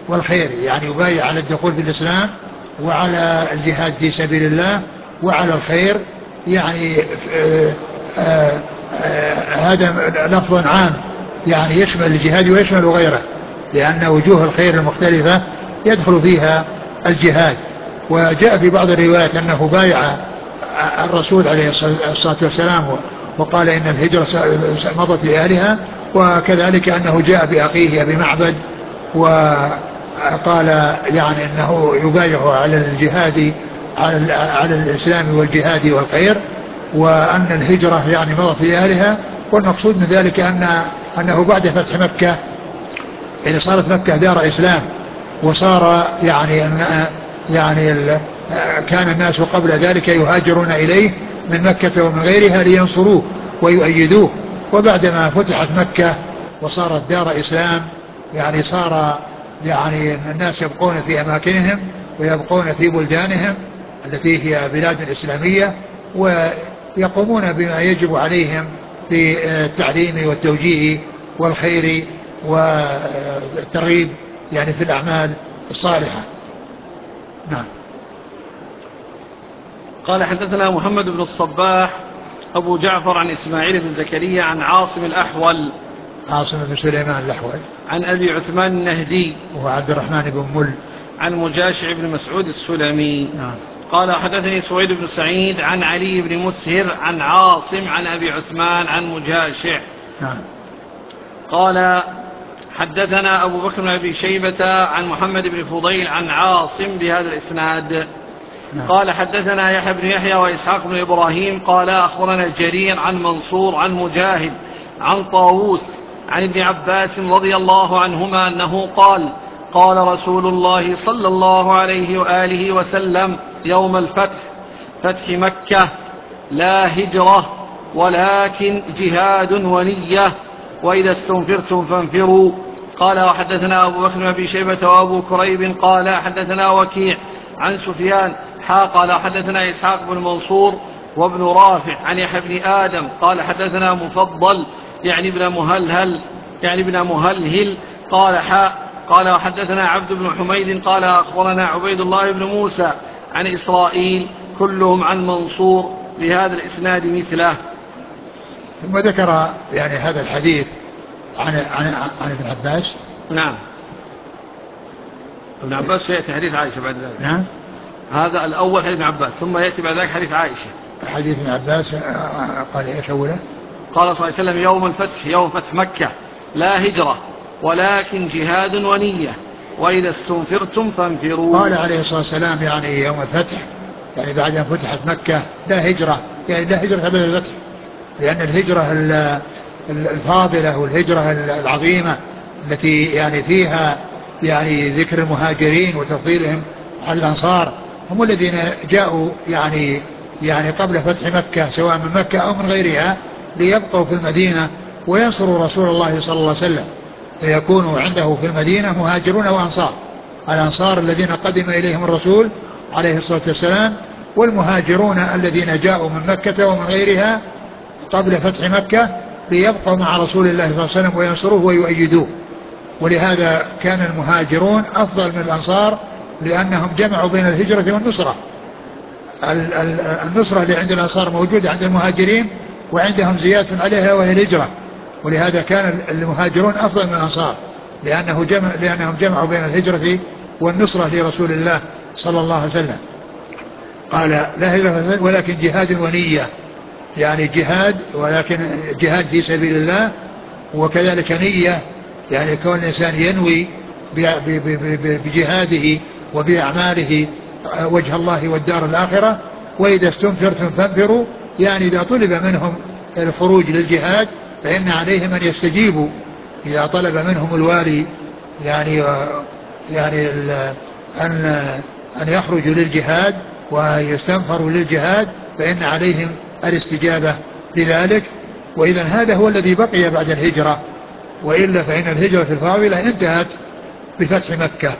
والخير، يعني يبايع على الدخول في الإسلام وعلى الجهاد في سبيل الله وعلى الخير. يعني آآ آآ آآ هذا لفظ عام يعني يشمل الجهاد ويشمل غيره، لأن وجوه الخير المختلفة يدخل فيها الجهاد. وجاء في بعض الروايات أنه بايع الرسول عليه الصلاة والسلام وقال إن الهجرة مضت لأهلها، وكذلك أنه جاء بأخيه أبي معبد وقال يعني أنه يبايع على الجهاد على, على الإسلام والجهاد والخير، وأن الهجرة يعني مضت لأهلها. والمقصود من ذلك أن أنه بعد فتح مكة يعني صارت مكة دار إسلام، وصار يعني يعني كان الناس قبل ذلك يهاجرون إليه من مكة ومن غيرها لينصروه ويؤيدوه، وبعدما فتحت مكة وصارت دار إسلام يعني صار يعني الناس يبقون في أماكنهم ويبقون في بلدانهم التي هي بلاد إسلامية، ويقومون بما يجب عليهم في التعليم والتوجيه والخير والترغيب يعني في الأعمال الصالحة. نعم. قال حدثنا محمد بن الصباح أبو جعفر عن إسماعيل بن زكريا عن عاصم الأحول عاصم بن سليمان الأحول عن أبي عثمان النهدي وهو عبد الرحمن بن مل عن مجاشع بن مسعود السلمي. نعم. قال حدثني سويد بن سعيد عن علي بن مسهر عن عاصم عن أبي عثمان عن مجاشع. نعم. قال حدثنا أبو بكر بن أبي شيبة عن محمد بن فضيل عن عاصم بهذا الإسناد. نعم. قال حدثنا يحيى بن يحيى وإسحاق بن إبراهيم قال أخبرنا جرير عن منصور عن مجاهد عن طاووس عن ابن عباس رضي الله عنهما أنه قال قال رسول الله صلى الله عليه وآله وسلم يوم الفتح فتح مكة لا هجرة ولكن جهاد ونية وإذا استنفرتم فانفروا. قال وحدثنا أبو بكر بن أبي شيبة وأبو كريب قال حدثنا وكيع عن سفيان حا قال حدثنا إسحاق بن منصور وابن رافع عن يحيى بن آدم قال حدثنا مفضل يعني ابن مهلهل يعني ابن مهلهل قال حا قال وحدثنا عبد بن حميد قال أخبرنا عبيد الله بن موسى عن إسرائيل كلهم عن منصور في هذا الإسناد مثله. ثم ذكر يعني هذا الحديث عن عن عن ابن عباس. نعم. ابن عباس سيأتي حديث عائشة بعد ذلك. نعم. هذا الأول حديث ابن عباس ثم يأتي بعد ذلك حديث عائشة. حديث ابن عباس قال ايش اوله؟ قال صلى الله عليه وسلم يوم الفتح يوم فتح مكة لا هجرة ولكن جهاد ونية وإذا استنفرتم فانفروا. قال عليه الصلاة والسلام يعني يوم الفتح يعني بعد أن فتحت مكة لا هجرة، يعني لا هجرة قبل الفتح، لأن الهجرة الفاضلة والهجرة العظيمة التي يعني فيها يعني ذكر المهاجرين وتفضيلهم على الأنصار هم الذين جاءوا يعني يعني قبل فتح مكة سواء من مكة أو من غيرها ليبقوا في المدينة وينصروا رسول الله صلى الله عليه وسلم، فيكونوا عنده في المدينة مهاجرون وأنصار، الأنصار الذين قدم إليهم الرسول عليه الصلاة والسلام، والمهاجرون الذين جاءوا من مكة ومن غيرها قبل فتح مكة ليبقوا مع رسول الله صلى الله عليه وسلم وينصروه ويؤيدوه. ولهذا كان المهاجرون أفضل من الأنصار لأنهم جمعوا بين الهجرة والنصرة. النصرة اللي عند الأنصار موجودة عند المهاجرين وعندهم زيادة عليها وهي الهجرة، ولهذا كان المهاجرون أفضل من الأنصار لأنه جمع لأنهم جمعوا بين الهجرة والنصرة لرسول الله صلى الله عليه وسلم. قال لا هجرة ولكن جهاد ونية، يعني جهاد ولكن جهاد في سبيل الله، وكذلك نية يعني كون الإنسان ينوي بجهاده وبأعماله وجه الله والدار الآخرة. وإذا استنفرتم فانفروا، يعني إذا طلب منهم الخروج للجهاد فإن عليهم أن يستجيبوا إذا طلب منهم الوالي يعني يعني أن أن يخرجوا للجهاد ويستنفروا للجهاد فإن عليهم الاستجابة لذلك. وإذا هذا هو الذي بقي بعد الهجرة، وإلا فإن الهجرة الفاضلة انتهت بفتح مكة.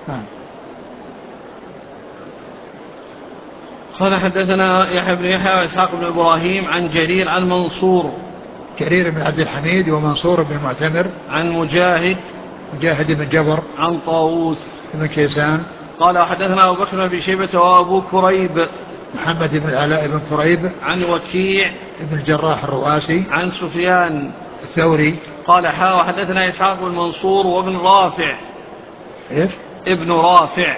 قال حدثنا يحيى بن يحيى وإسحاق بن إبراهيم عن جرير عن منصور جرير بن عبد الحميد ومنصور بن معتمر عن مجاهد مجاهد بن جبر عن طاووس بن كيسان قال حدثنا أبو بكر بن أبي شيبة وأبو كريب محمد بن العلاء بن كريب عن وكيع بن الجراح الرؤاسي عن سفيان الثوري قال حا وحدثنا إسحاق بن منصور وابن رافع إيش؟ ابن رافع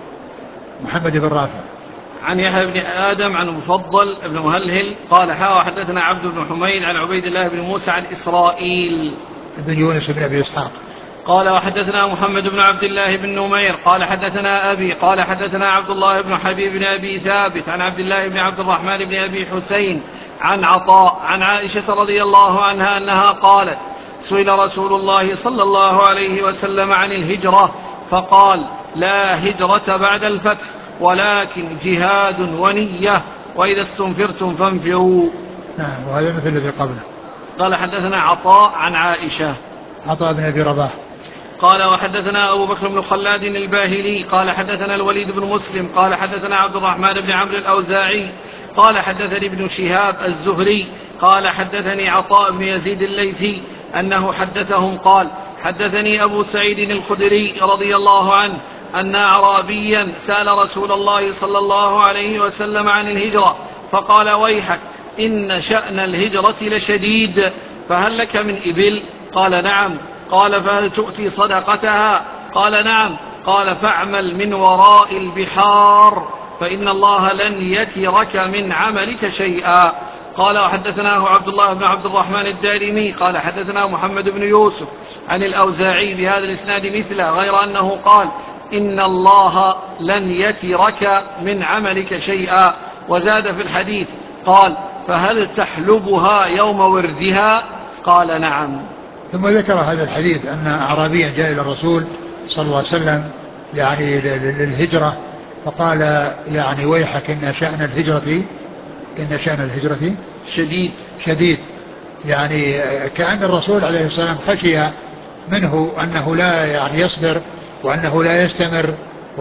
محمد بن رافع عن يحيى بن آدم عن مفضل بن مهلهل قال حا وحدثنا عبد بن حميد عن عبيد الله بن موسى عن إسرائيل بن يونس بن أبي إسحاق قال وحدثنا محمد بن عبد الله بن نمير قال حدثنا أبي قال حدثنا عبد الله بن حبيب بن أبي ثابت عن عبد الله بن عبد الرحمن بن أبي حسين عن عطاء عن عائشة رضي الله عنها أنها قالت سئل رسول الله صلى الله عليه وسلم عن الهجرة فقال لا هجرة بعد الفتح ولكن جهاد ونية وإذا استنفرتم فانفروا. نعم وهذا مثل الذي قبله. قال حدثنا عطاء عن عائشة عطاء بن أبي رباح قال وحدثنا أبو بكر بن خلاد الباهلي قال حدثنا الوليد بن مسلم قال حدثنا عبد الرحمن بن عمرو الأوزاعي قال حدثني ابن شهاب الزهري قال حدثني عطاء بن يزيد الليثي أنه حدثهم قال حدثني أبو سعيد الخدري رضي الله عنه أن أعرابيا سأل رسول الله صلى الله عليه وسلم عن الهجرة فقال ويحك إن شأن الهجرة لشديد فهل لك من إبل؟ قال نعم. قال فهل تؤتي صدقتها؟ قال نعم. قال فاعمل من وراء البحار فإن الله لن يترك من عملك شيئا. قال وحدثناه عبد الله بن عبد الرحمن الدارمي قال حدثنا محمد بن يوسف عن الأوزاعي بهذا الإسناد مثله غير أنه قال إن الله لن يترك من عملك شيئا. وزاد في الحديث قال فهل تحلبها يوم وردها؟ قال نعم. ثم ذكر هذا الحديث أن أعرابيا جاء إلى الرسول صلى الله عليه وسلم يعني للهجرة فقال يعني ويحك إن شأن الهجرة إن شأن الهجرة شديد شديد يعني كأن الرسول عليه السلام خشي منه أنه لا يعني يصبر وأنه لا يستمر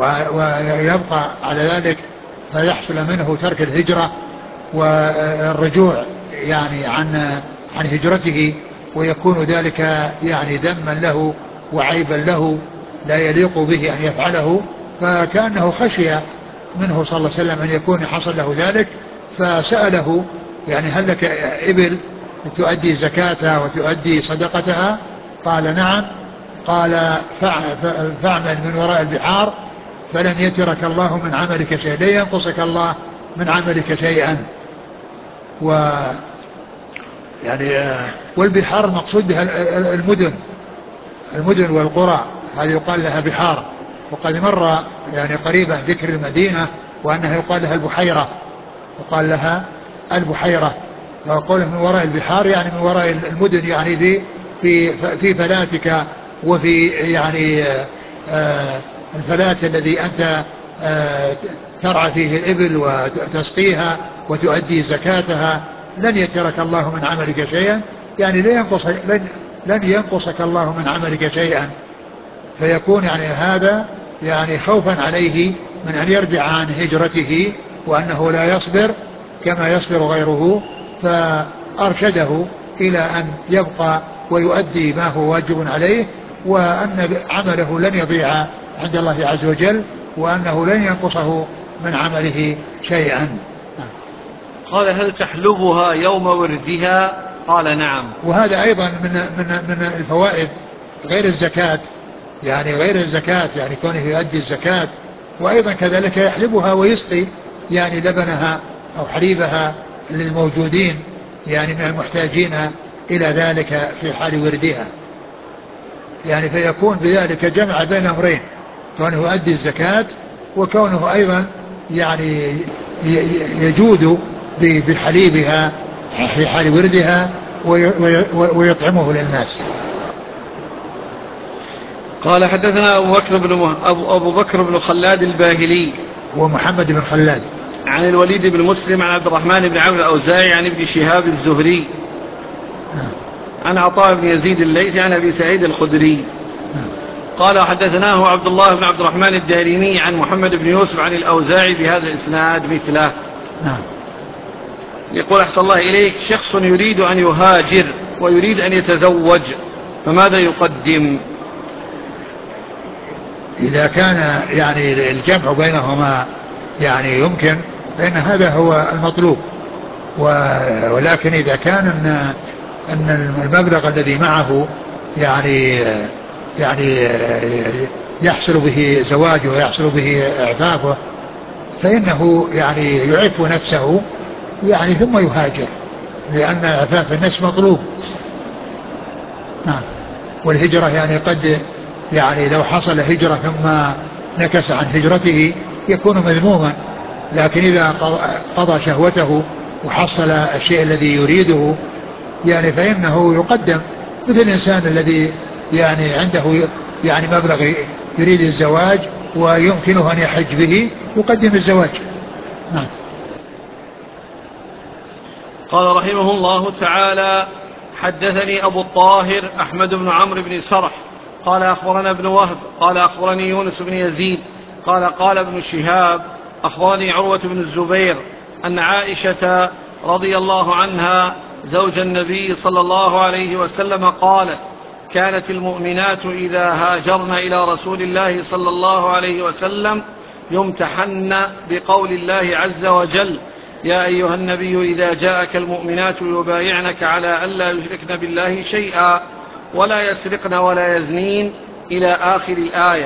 ويبقى على ذلك فيحصل منه ترك الهجرة والرجوع يعني عن عن هجرته ويكون ذلك يعني ذما له وعيبا له لا يليق به أن يفعله فكأنه خشي منه صلى الله عليه وسلم أن يكون حصل له ذلك فسأله يعني هل لك إبل تؤدي زكاتها وتؤدي صدقتها؟ قال نعم. قال فاعمل من وراء البحار فلن يترك الله من عملك شيئا لا ينقصك الله من عملك شيئا. و يعني والبحار المقصود بها المدن المدن والقرى هذه يقال لها بحار. وقد مر يعني قريبا ذكر المدينة وأنها يقال لها البحيرة يقال لها البحيرة وقوله من وراء البحار يعني من وراء المدن يعني في في في فلاتك وفي يعني آه الفلات الذي أنت آه ترعى فيه الإبل وتسقيها وتؤدي زكاتها لن يترك الله من عملك شيئا يعني لن ينقص لن, لن ينقصك الله من عملك شيئا. فيكون يعني هذا يعني خوفا عليه من أن يرجع عن هجرته وأنه لا يصبر كما يصبر غيره فأرشده إلى أن يبقى ويؤدي ما هو واجب عليه وأن عمله لن يضيع عند الله عز وجل وأنه لن ينقصه من عمله شيئا. قال هل تحلبها يوم وردها؟ قال نعم. وهذا أيضا من, من, من الفوائد غير الزكاة يعني غير الزكاة يعني كونه يؤدي الزكاة وأيضا كذلك يحلبها ويسقي يعني لبنها أو حليبها للموجودين يعني من المحتاجين إلى ذلك في حال وردها يعني فيكون بذلك جمع بين أمرين كونه يؤدي الزكاة وكونه أيضا يعني يجود بحليبها في حال وردها ويطعمه للناس. قال حدثنا أبو بكر بن مه... أبو... أبو بكر بن خلاد الباهلي ومحمد بن خلاد عن الوليد بن مسلم عن عبد الرحمن بن عمرو الأوزاعي عن ابن شهاب الزهري عن عطاء بن يزيد الليثي عن أبي سعيد الخدري قال حدثناه عبد الله بن عبد الرحمن الدارمي عن محمد بن يوسف عن الأوزاعي بهذا الإسناد مثله. يقول أحسن الله إليك شخص يريد أن يهاجر ويريد أن يتزوج فماذا يقدم؟ إذا كان يعني الجمع بينهما يعني يمكن فإن هذا هو المطلوب. ولكن إذا كان أن, أن المبلغ الذي معه يعني يعني يحصل به زواجه ويحصل به إعفافه فإنه يعني يعف نفسه يعني ثم يهاجر، لأن إعفاف النفس مطلوب. نعم. والهجرة يعني قد يعني لو حصل هجرة ثم نكس عن هجرته يكون مذموما، لكن إذا قضى شهوته وحصل الشيء الذي يريده يعني فإنه يقدم، مثل الإنسان الذي يعني عنده يعني مبلغ يريد الزواج ويمكنه أن يحج به يقدم الزواج. نعم. قال رحمه الله تعالى: حدثني أبو الطاهر أحمد بن عمرو بن سرح قال أخبرنا ابن وهب قال أخبرني يونس بن يزيد قال قال ابن شهاب أخبرني عروة بن الزبير أن عائشة رضي الله عنها زوج النبي صلى الله عليه وسلم قالت: كانت المؤمنات إذا هاجرن إلى رسول الله صلى الله عليه وسلم يمتحن بقول الله عز وجل: يا أيها النبي إذا جاءك المؤمنات يبايعنك على ألا يشركن بالله شيئا ولا يسرقن ولا يزنين إلى آخر الآية.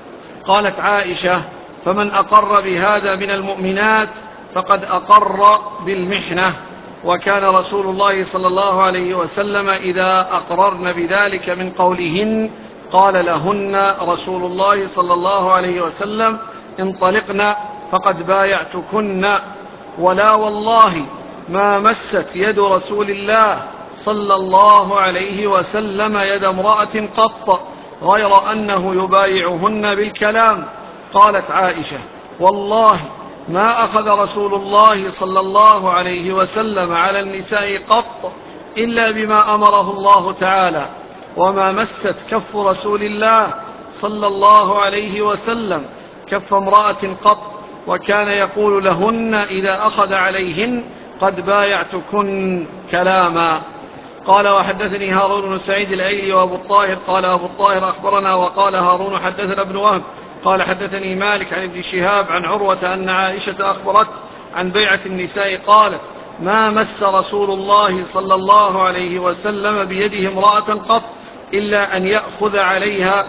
قالت عائشة: فمن أقر بهذا من المؤمنات فقد أقر بالمحنة. وكان رسول الله صلى الله عليه وسلم إذا أقررن بذلك من قولهن قال لهن رسول الله صلى الله عليه وسلم: انطلقن فقد بايعتكن. ولا والله ما مست يد رسول الله صلى الله عليه وسلم يد امرأة قط غير أنه يبايعهن بالكلام. قالت عائشة: والله ما أخذ رسول الله صلى الله عليه وسلم على النساء قط إلا بما أمره الله تعالى، وما مست كف رسول الله صلى الله عليه وسلم كف امرأة قط، وكان يقول لهن إذا أخذ عليهن: قد بايعتكن كلاما. قال: وحدثني هارون بن سعيد الأيلي وأبو الطاهر قال أبو الطاهر أخبرنا وقال هارون حدثنا ابن وهب قال حدثني مالك عن ابن شهاب عن عروة أن عائشة أخبرت عن بيعة النساء قالت: ما مس رسول الله صلى الله عليه وسلم بيده امرأة قط إلا أن يأخذ عليها،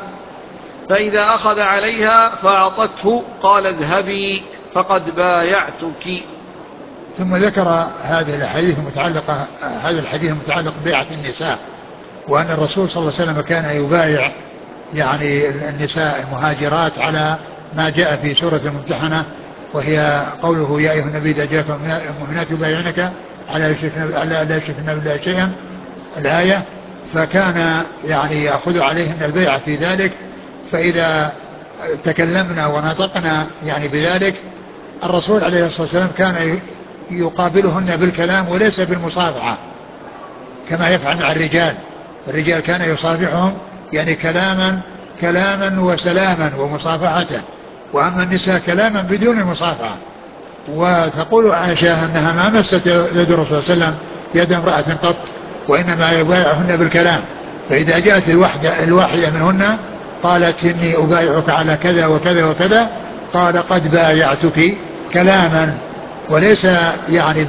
فإذا أخذ عليها فأعطته قال: اذهبي فقد بايعتك. ثم ذكر هذه الحديث المتعلقة هذا الحديث المتعلق ببيعة النساء، وأن الرسول صلى الله عليه وسلم كان يبايع يعني النساء المهاجرات على ما جاء في سورة الممتحنة، وهي قوله: يا أيها النبي إذا جاءكم المؤمنات يبايعنك على لا يشركن بالله شيئا، الآية. فكان يعني يأخذ عليهن البيعة في ذلك، فإذا تكلمنا ونطقنا يعني بذلك الرسول عليه الصلاة والسلام كان يقابلهن بالكلام وليس بالمصافحة كما يفعل مع الرجال. الرجال كان يصافحهم يعني كلاما كلاما وسلاما ومصافحة، وأما النساء كلاما بدون المصافحة. وتقول عائشة أنها ما مست يد الرسول صلى الله عليه وسلم يد امرأة قط، وإنما يبايعهن بالكلام. فإذا جاءت الواحدة, الواحدة منهن قالت: إني أبايعك على كذا وكذا وكذا، قال: قد بايعتك كلاما، وليس يعني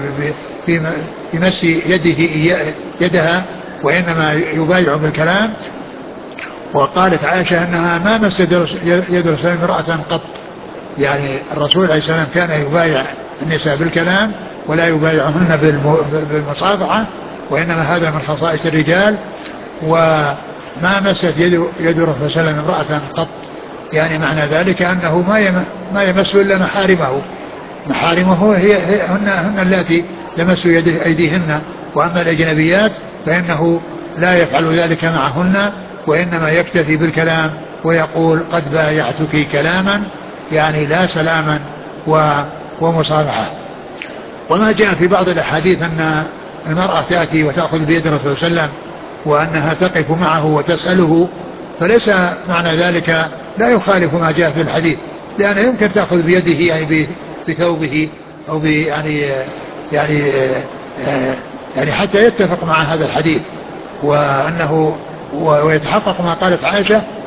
بمس يده يدها، وإنما يبايع بالكلام. وقالت عائشة أنها ما مس يد الرسول امرأة قط، يعني الرسول عليه السلام كان يبايع النساء بالكلام ولا يبايعهن بالمصافحة، وإنما هذا من خصائص الرجال. وما مست يد يد الرسول صلى الله عليه وسلم امرأة قط، يعني معنى ذلك أنه ما ما يمس إلا محارمه. محارمه هي هن هن اللاتي يمس أيديهن، وأما الأجنبيات فإنه لا يفعل ذلك معهن، وإنما يكتفي بالكلام ويقول: قد بايعتك كلاما، يعني لا سلاما ومصافحة. وما جاء في بعض الأحاديث أن المرأة تأتي وتأخذ بيد الرسول صلى الله عليه وسلم وأنها تقف معه وتسأله، فليس معنى ذلك لا يخالف ما جاء في الحديث، لأنه يمكن تأخذ بيده يعني بثوبه أو يعني يعني يعني حتى يتفق مع هذا الحديث، وأنه ويتحقق ما قالت عائشة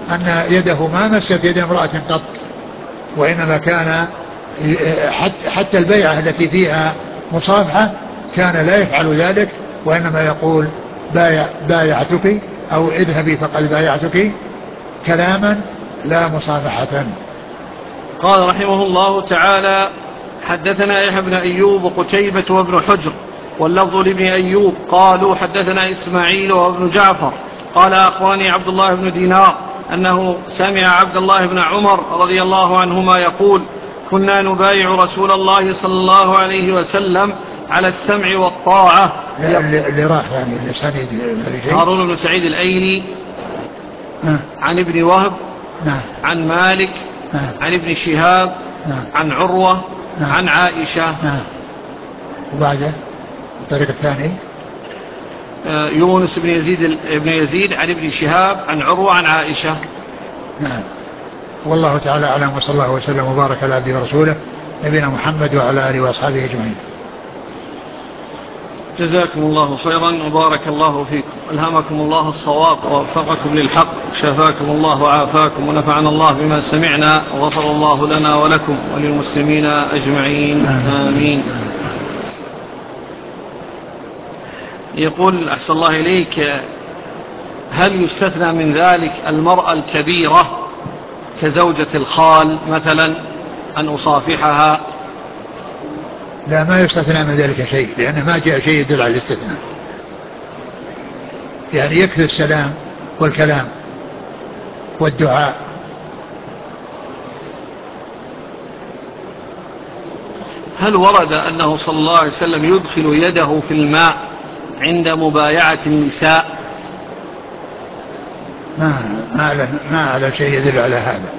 أن يده ما مست يد امرأة قط، وإنما كان حتى البيعة التي فيها مصافحة كان لا يفعل ذلك، وإنما يقول بايع بايعتك أو اذهبي فقد بايعتك، كلاما لا مصافحة. قال رحمه الله تعالى: حدثنا يحيى بن أيوب وقتيبة وابن حجر واللفظ لابن أيوب قالوا حدثنا إسماعيل وابن جعفر قال أخبرني عبد الله بن دينار أنه سمع عبد الله بن عمر رضي الله عنهما يقول: كنا نبايع رسول الله صلى الله عليه وسلم على السمع والطاعة. اللي راح يعني هارون بن سعيد الأيلي عن ابن وهب عن مالك عن ابن شهاب عن عروة عن عائشة. وبعده الطريق الثاني يونس بن يزيد بن يزيد عن ابن شهاب عن عروة عن عائشة. نعم. والله تعالى أعلم، وصلى الله وسلم وبارك على عبده ورسوله نبينا محمد وعلى آله وأصحابه أجمعين. جزاكم الله خيرا وبارك الله فيكم، ألهمكم الله الصواب ووفقكم للحق، شفاكم الله وعافاكم، ونفعنا الله بما سمعنا، وغفر الله لنا ولكم وللمسلمين أجمعين، آمين. يقول أحسن الله إليك: هل يستثنى من ذلك المرأة الكبيرة كزوجة الخال مثلا أن أصافحها؟ لا، ما يستثنى من ذلك شيء، لأنه ما جاء شيء يدل على الاستثناء، يعني يكفي السلام والكلام والدعاء. هل ورد أنه صلى الله عليه وسلم يدخل يده في الماء عند مبايعة النساء؟ ما ما على ما على شيء يدل على هذا.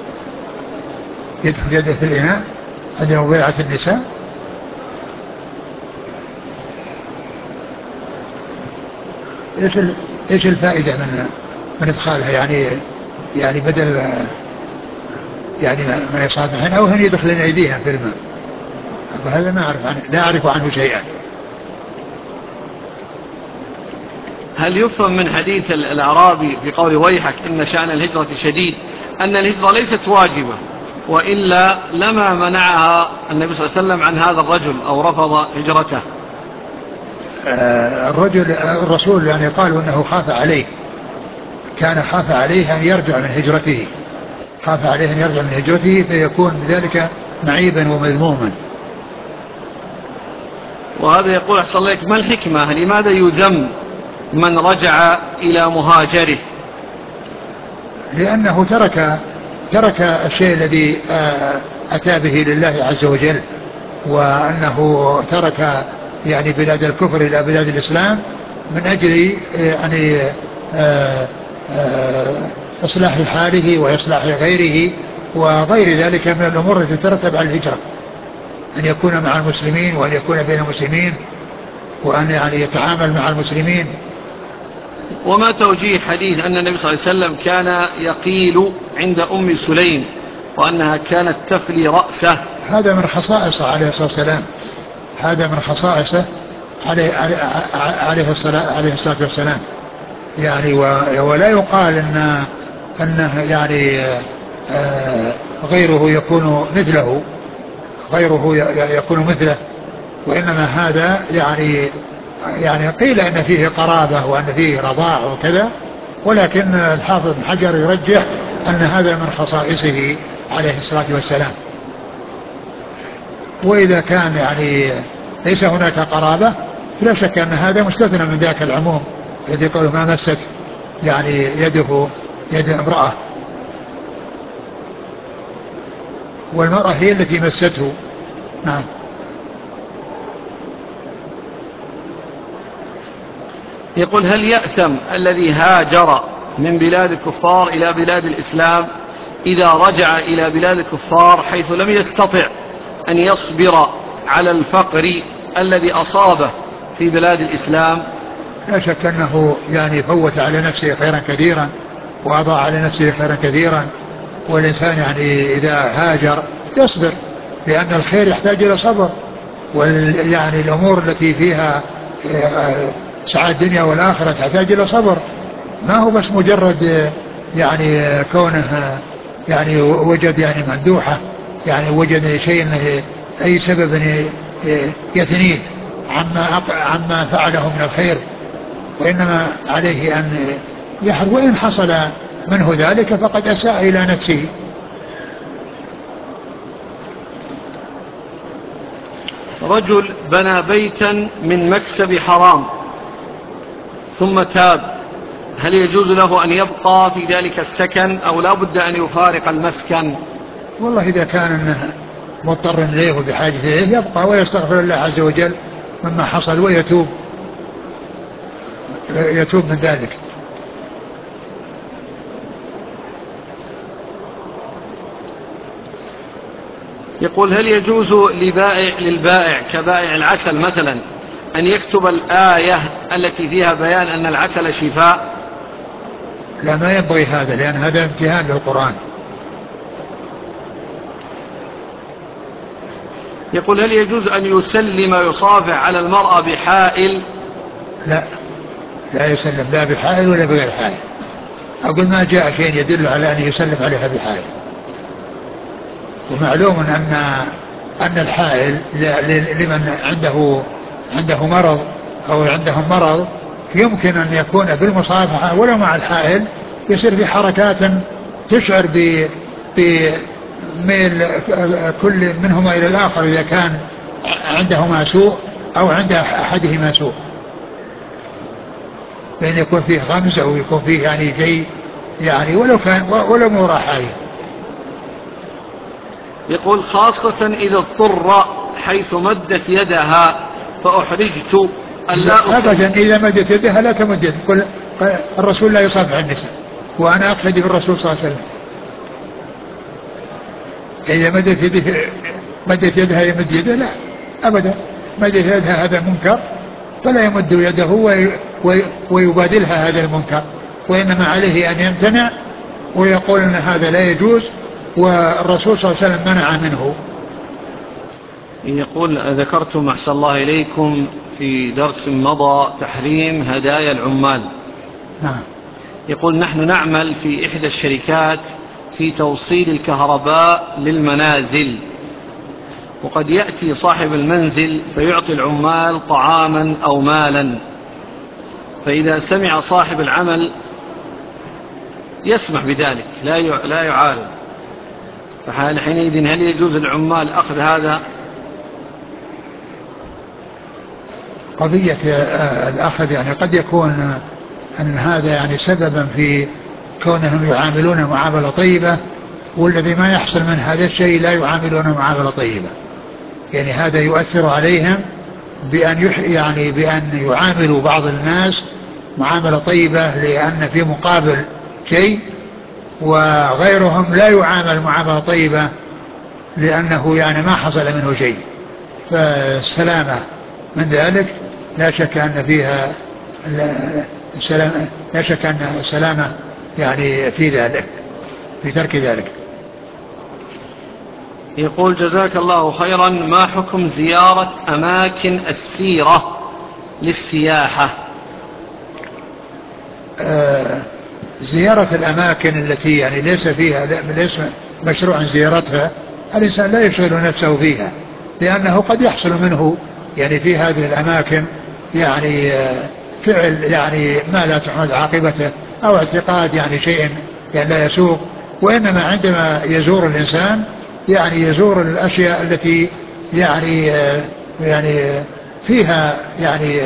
يدخل يده في الإناء عند مبايعة النساء؟ ايش ايش الفائدة من من ادخالها؟ يعني يعني بدل يعني ما يصافحن او هن يدخلن ايديها في الماء. هذا ما اعرف عنه، لا اعرف عنه شيئا. هل يفهم من حديث الأعرابي في قول ويحك إن شأن الهجرة شديد أن الهجرة ليست واجبة، وإلا لما منعها النبي صلى الله عليه وسلم عن هذا الرجل أو رفض هجرته؟ آه الرجل الرسول يعني قالوا أنه خاف عليه، كان خاف عليه أن يرجع من هجرته، خاف عليه أن يرجع من هجرته فيكون بذلك معيبا ومذموما. وهذا يقول أحسن الله إليك: ما الحكمة؟ لماذا يذم من رجع إلى مهاجره؟ لأنه ترك ترك الشيء الذي أتى به لله عز وجل، وأنه ترك يعني بلاد الكفر إلى بلاد الإسلام من أجل يعني إصلاح حاله وإصلاح غيره وغير ذلك من الأمور التي ترتب على الهجرة، أن يكون مع المسلمين وأن يكون بين المسلمين وأن يعني يتعامل مع المسلمين. وما توجيه حديث أن النبي صلى الله عليه وسلم كان يقيل عند أم سليم وأنها كانت تفلي رأسه؟ هذا من خصائصه عليه الصلاة والسلام، هذا من خصائصه عليه, عليه, الصلاة, عليه الصلاة والسلام يعني. ولا يقال أن أنه يعني غيره يكون مثله، غيره يكون مثله، وإنما هذا يعني يعني قيل أن فيه قرابة وأن فيه رضاع وكذا، ولكن الحافظ بن حجر يرجح أن هذا من خصائصه عليه الصلاة والسلام. وإذا كان يعني ليس هناك قرابة فلا شك أن هذا مستثنى من ذاك العموم الذي يقول ما مست يعني يده يد امرأة، والمرأة هي التي مسته. نعم. يقول: هل يأثم الذي هاجر من بلاد الكفار إلى بلاد الإسلام إذا رجع إلى بلاد الكفار حيث لم يستطع أن يصبر على الفقر الذي أصابه في بلاد الإسلام؟ لا شك أنه يعني فوت على نفسه خيرا كثيرا وأضاع على نفسه خيرا كثيرا، والإنسان يعني إذا هاجر يصبر، لأن الخير يحتاج إلى صبر، ويعني الأمور التي فيها سعادة الدنيا والآخرة تحتاج إلى صبر، ما هو بس مجرد يعني كونه يعني وجد يعني مندوحة، يعني وجد شيء أي سبب يثنيه عما عما فعله من الخير، وإنما عليه أن يحرم، وإن حصل منه ذلك فقد أساء إلى نفسه. رجل بنى بيتا من مكسب حرام ثم تاب، هل يجوز له أن يبقى في ذلك السكن أو لا بد أن يفارق المسكن؟ والله إذا كان مضطر إليه وبحاجة إليه يبقى ويستغفر الله عز وجل مما حصل ويتوب يتوب من ذلك. يقول هل يجوز لبائع للبائع كبائع العسل مثلا أن يكتب الآية التي فيها بيان أن العسل شفاء؟ لا، ما ينبغي هذا، لأن هذا امتهان للقرآن. يقول هل يجوز أن يسلم يصافح على المرأة بحائل؟ لا، لا يسلم لا بحائل ولا بغير حائل. أقول ما جاء شيء يدل على أن يسلم عليها بحائل. ومعلوم أن أن الحائل لمن عنده عنده مرض أو عندهم مرض يمكن أن يكون بالمصافحة ولو مع الحائل يصير في حركات تشعر بميل كل منهما إلى الآخر إذا كان عندهما سوء أو عند أحدهما سوء، لأن يكون فيه غمز أو يكون فيه يعني شيء يعني ولو كان ولو مو راحة. يقول خاصة إذا اضطر حيث مدت يدها فأحرجت ألا أبدا إذا مدت يدها لا تمد يدها. الرسول لا يصافح النساء وأنا أقتدي بالرسول صلى الله عليه وسلم. إذا مدت يدها مدت يدها يمد يده، لا أبدا، مدت يدها هذا منكر فلا يمد يده ويبادلها هذا المنكر، وإنما عليه أن يمتنع ويقول أن هذا لا يجوز والرسول صلى الله عليه وسلم منع منه. يقول ذكرتم أحسن الله إليكم في درس مضى تحريم هدايا العمال. نعم. يقول نحن نعمل في إحدى الشركات في توصيل الكهرباء للمنازل، وقد يأتي صاحب المنزل فيعطي العمال طعاما أو مالا، فإذا سمع صاحب العمل يسمح بذلك لا يعارض، فحينئذ هل يجوز للعمال أخذ هذا؟ قضية الأخذ يعني قد يكون أن هذا يعني سببا في كونهم يعاملون معاملة طيبة، والذي ما يحصل من هذا الشيء لا يعاملون معاملة طيبة، يعني هذا يؤثر عليهم بأن يح يعني بأن يعاملوا بعض الناس معاملة طيبة لأن في مقابل شيء، وغيرهم لا يعامل معاملة طيبة لأنه يعني ما حصل منه شيء. فالسلامة من ذلك لا شك أن فيها السلامة، لا شك أن السلامة يعني في ذلك، في ترك ذلك. يقول جزاك الله خيرا، ما حكم زيارة أماكن السيرة للسياحة؟ آه زيارة الأماكن التي يعني ليس فيها ليس مشروع زيارتها، الإنسان لا يشغل نفسه فيها، لأنه قد يحصل منه يعني في هذه الأماكن يعني فعل يعني ما لا تحمد عاقبته أو اعتقاد يعني شيء يعني لا يسوق، وإنما عندما يزور الإنسان يعني يزور الأشياء التي يعني يعني فيها يعني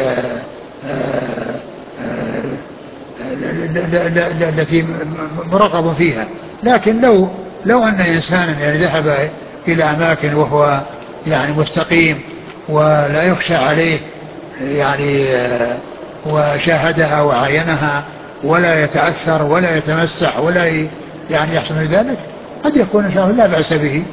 التي مرغب فيها. لكن لو لو أن إنسانا يعني ذهب إلى أماكن وهو يعني مستقيم ولا يخشى عليه يعني وشاهدها وعاينها ولا يتأثر ولا يتمسح ولا يعني يحصل من ذلك، قد يكون إن شاء الله لا بأس به.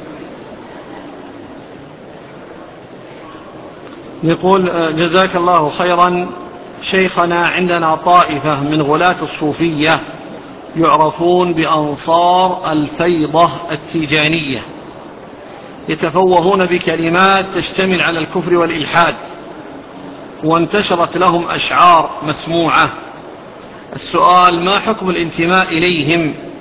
يقول جزاك الله خيرا شيخنا، عندنا طائفة من غلاة الصوفية يعرفون بأنصار الفيضة التيجانية، يتفوهون بكلمات تشتمل على الكفر والإلحاد، وانتشرت لهم أشعار مسموعة. السؤال: ما حكم الانتماء إليهم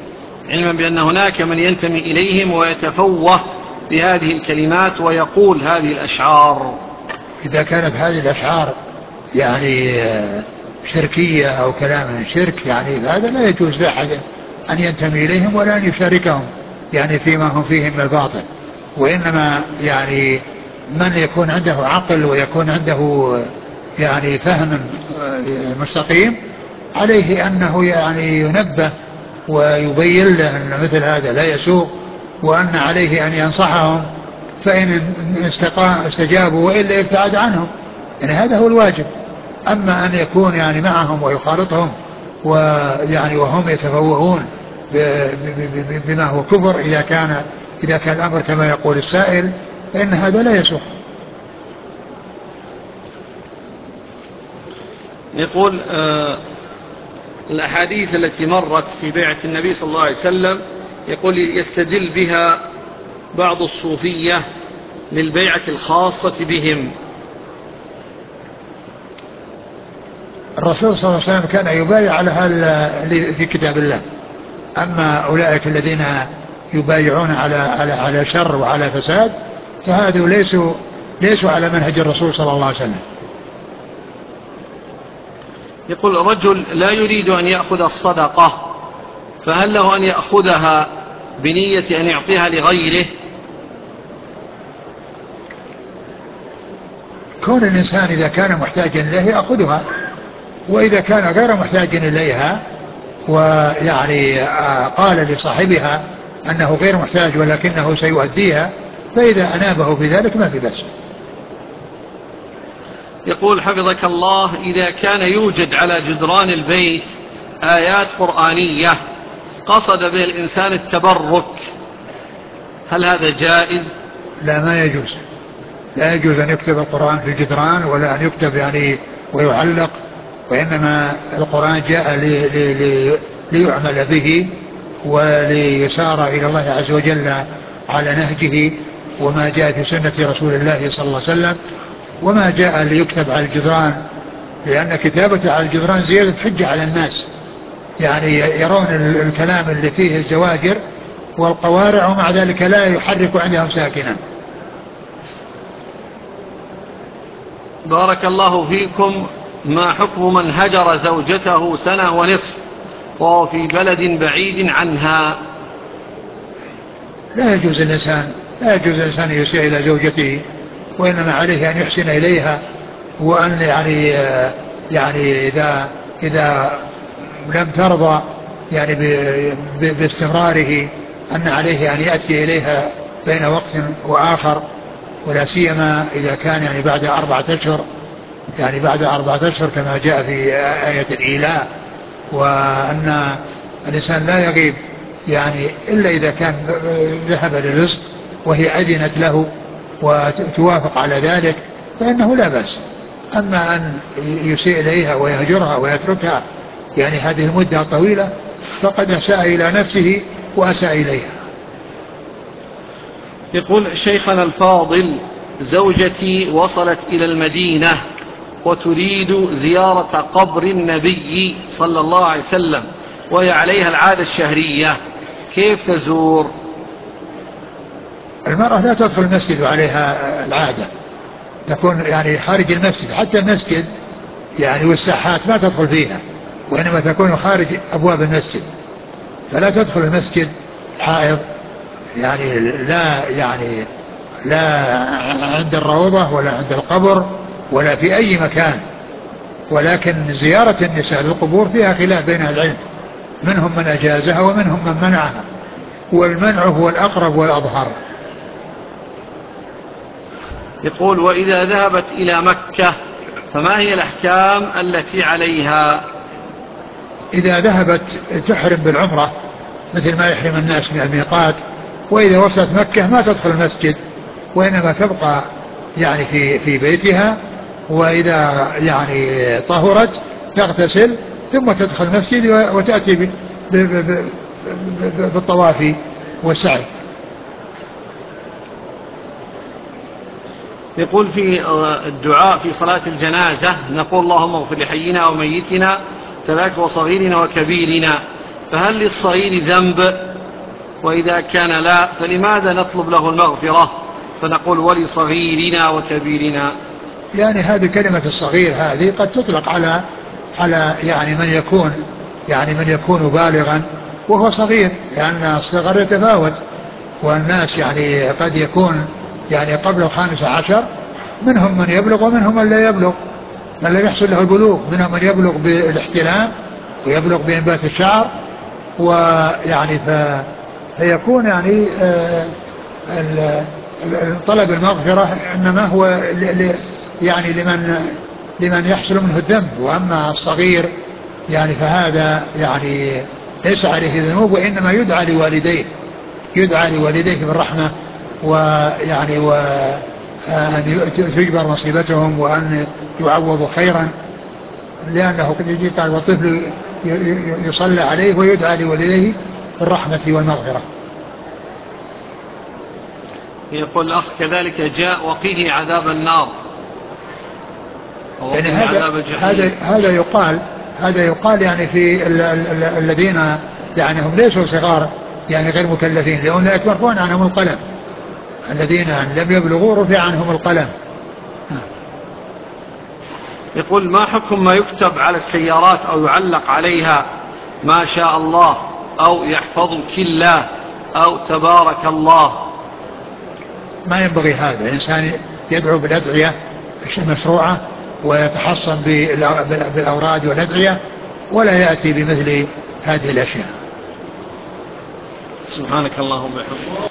علما بأن هناك من ينتمي إليهم ويتفوه بهذه الكلمات ويقول هذه الأشعار. إذا كانت هذه الأشعار يعني شركية أو كلام شرك يعني هذا لا يجوز لأحد أن ينتمي إليهم ولا أن يشاركهم يعني فيما هم فيه من الباطل. وإنما يعني من يكون عنده عقل ويكون عنده يعني فهم مستقيم عليه أنه يعني ينبه ويبين له أن مثل هذا لا يسوق، وأن عليه أن ينصحهم، فإن استجابوا وإلا يبتعد عنهم، يعني هذا هو الواجب. أما أن يكون يعني معهم ويخالطهم ويعني وهم يتفوهون بما هو كفر، إذا كان إذا كان الأمر كما يقول السائل، فإن هذا لا يصح. يقول آه الأحاديث التي مرت في بيعة النبي صلى الله عليه وسلم يقول يستدل بها بعض الصوفية للبيعة الخاصة بهم. الرسول صلى الله عليه وسلم كان يبايع على هذا في كتاب الله. أما أولئك الذين يبايعون على على على شر وعلى فساد فهذو ليسوا ليسوا على منهج الرسول صلى الله عليه وسلم. يقول رجل لا يريد أن يأخذ الصدقة، فهل له أن يأخذها بنية أن يعطيها لغيره؟ كون الإنسان إذا كان محتاجا إليه يأخذها، وإذا كان غير محتاج إليها ويعني قال لصاحبها أنه غير محتاج ولكنه سيؤديها، فإذا أنابه في ذلك ما في بأس. يقول حفظك الله إذا كان يوجد على جدران البيت آيات قرآنية قصد به الإنسان التبرك، هل هذا جائز؟ لا، ما يجوز. لا يجوز أن يكتب القرآن في الجدران ولا أن يكتب يعني ويعلق، وإنما القرآن جاء لي لي لي ليعمل به وليسار إلى الله عز وجل على نهجه، وما جاء في سنة رسول الله صلى الله عليه وسلم، وما جاء ليكتب على الجدران، لأن كتابة على الجدران زيادة حجة على الناس، يعني يرون الكلام اللي فيه الزواجر والقوارع ومع ذلك لا يحرك عندهم ساكنا. بارك الله فيكم. ما حكم من هجر زوجته سنة ونصف وهو في بلد بعيد عنها؟ لا يجوز الإنسان لا يجوز الإنسان يسيء إلى زوجته، وإنما عليه أن يحسن إليها، وأن يعني يعني إذا إذا لم ترضى يعني باستمراره أن عليه أن يأتي إليها بين وقت وآخر، ولا سيما إذا كان يعني بعد أربعة أشهر، يعني بعد أربعة أشهر كما جاء في آية الإيلاء، وأن الإنسان لا يغيب يعني إلا إذا كان ذهب للرزق وهي أذنت له وتوافق على ذلك فإنه لا بأس. أما أن يسيء إليها ويهجرها ويتركها يعني هذه المدة طويلة فقد أساء إلى نفسه وأساء إليها. يقول شيخنا الفاضل زوجتي وصلت إلى المدينة وتريد زيارة قبر النبي صلى الله عليه وسلم وهي عليها العادة الشهرية، كيف تزور؟ المرأة لا تدخل المسجد وعليها العادة، تكون يعني خارج المسجد، حتى المسجد يعني والساحات ما تدخل فيها، وإنما تكون خارج أبواب المسجد، فلا تدخل المسجد حائض يعني لا يعني لا عند الروضة ولا عند القبر ولا في أي مكان. ولكن زيارة النساء للقبور فيها خلاف بين العلم، منهم من أجازها ومنهم من منعها، والمنع هو الأقرب والأظهر. يقول وإذا ذهبت إلى مكة فما هي الأحكام التي عليها؟ إذا ذهبت تحرم بالعمرة مثل ما يحرم الناس من الميقات، وإذا وصلت مكة ما تدخل المسجد وإنما تبقى يعني في في بيتها، وإذا يعني طهرت تغتسل ثم تدخل المسجد وتأتي بالطواف والسعي. يقول في الدعاء في صلاة الجنازة نقول اللهم اغفر لحينا وميتنا كذلك وصغيرنا وكبيرنا، فهل للصغير ذنب وإذا كان لا فلماذا نطلب له المغفرة فنقول ولصغيرنا وكبيرنا؟ يعني هذه كلمة الصغير هذه قد تطلق على على يعني من يكون يعني من يكون بالغا وهو صغير، لأن الصغر يتفاوت، والناس يعني قد يكون يعني قبل الخامسة عشر منهم من يبلغ ومنهم من لا يبلغ، من لا يحصل له البلوغ، منهم من يبلغ بالاحتلام ويبلغ بإنبات الشعر، ويعني فيكون يعني آه طلب المغفرة إنما هو يعني لمن لمن يحصل منه الذنب، وأما الصغير يعني فهذا يعني ليس عليه ذنوب، وإنما يدعى لوالديه يدعى لوالديه بالرحمة، ويعني وأن تجبر مصيبتهم وأن يعوضوا خيرا، لأنه قد يجي قال والطفل يصلى عليه ويدعى لوالديه بالرحمة والمغفرة. يقول الأخ كذلك جاء وقيه عذاب النار، يعني هذا هذا هذا يقال هذا يقال يعني في ال ال ال الذين يعني هم ليسوا صغار يعني غير مكلفين، لأن لا يتوفون عنهم القلم، الذين لم يبلغوا رفع عنهم القلم. يقول ما حكم ما يكتب على السيارات أو يعلق عليها ما شاء الله أو يحفظك الله أو تبارك الله؟ ما ينبغي هذا، الإنسان يدعو بالأدعية المشروعة ويتحصن بالأوراد والأدعية، ولا يأتي بمثل هذه الأشياء. سبحانك اللهم وبحمدك.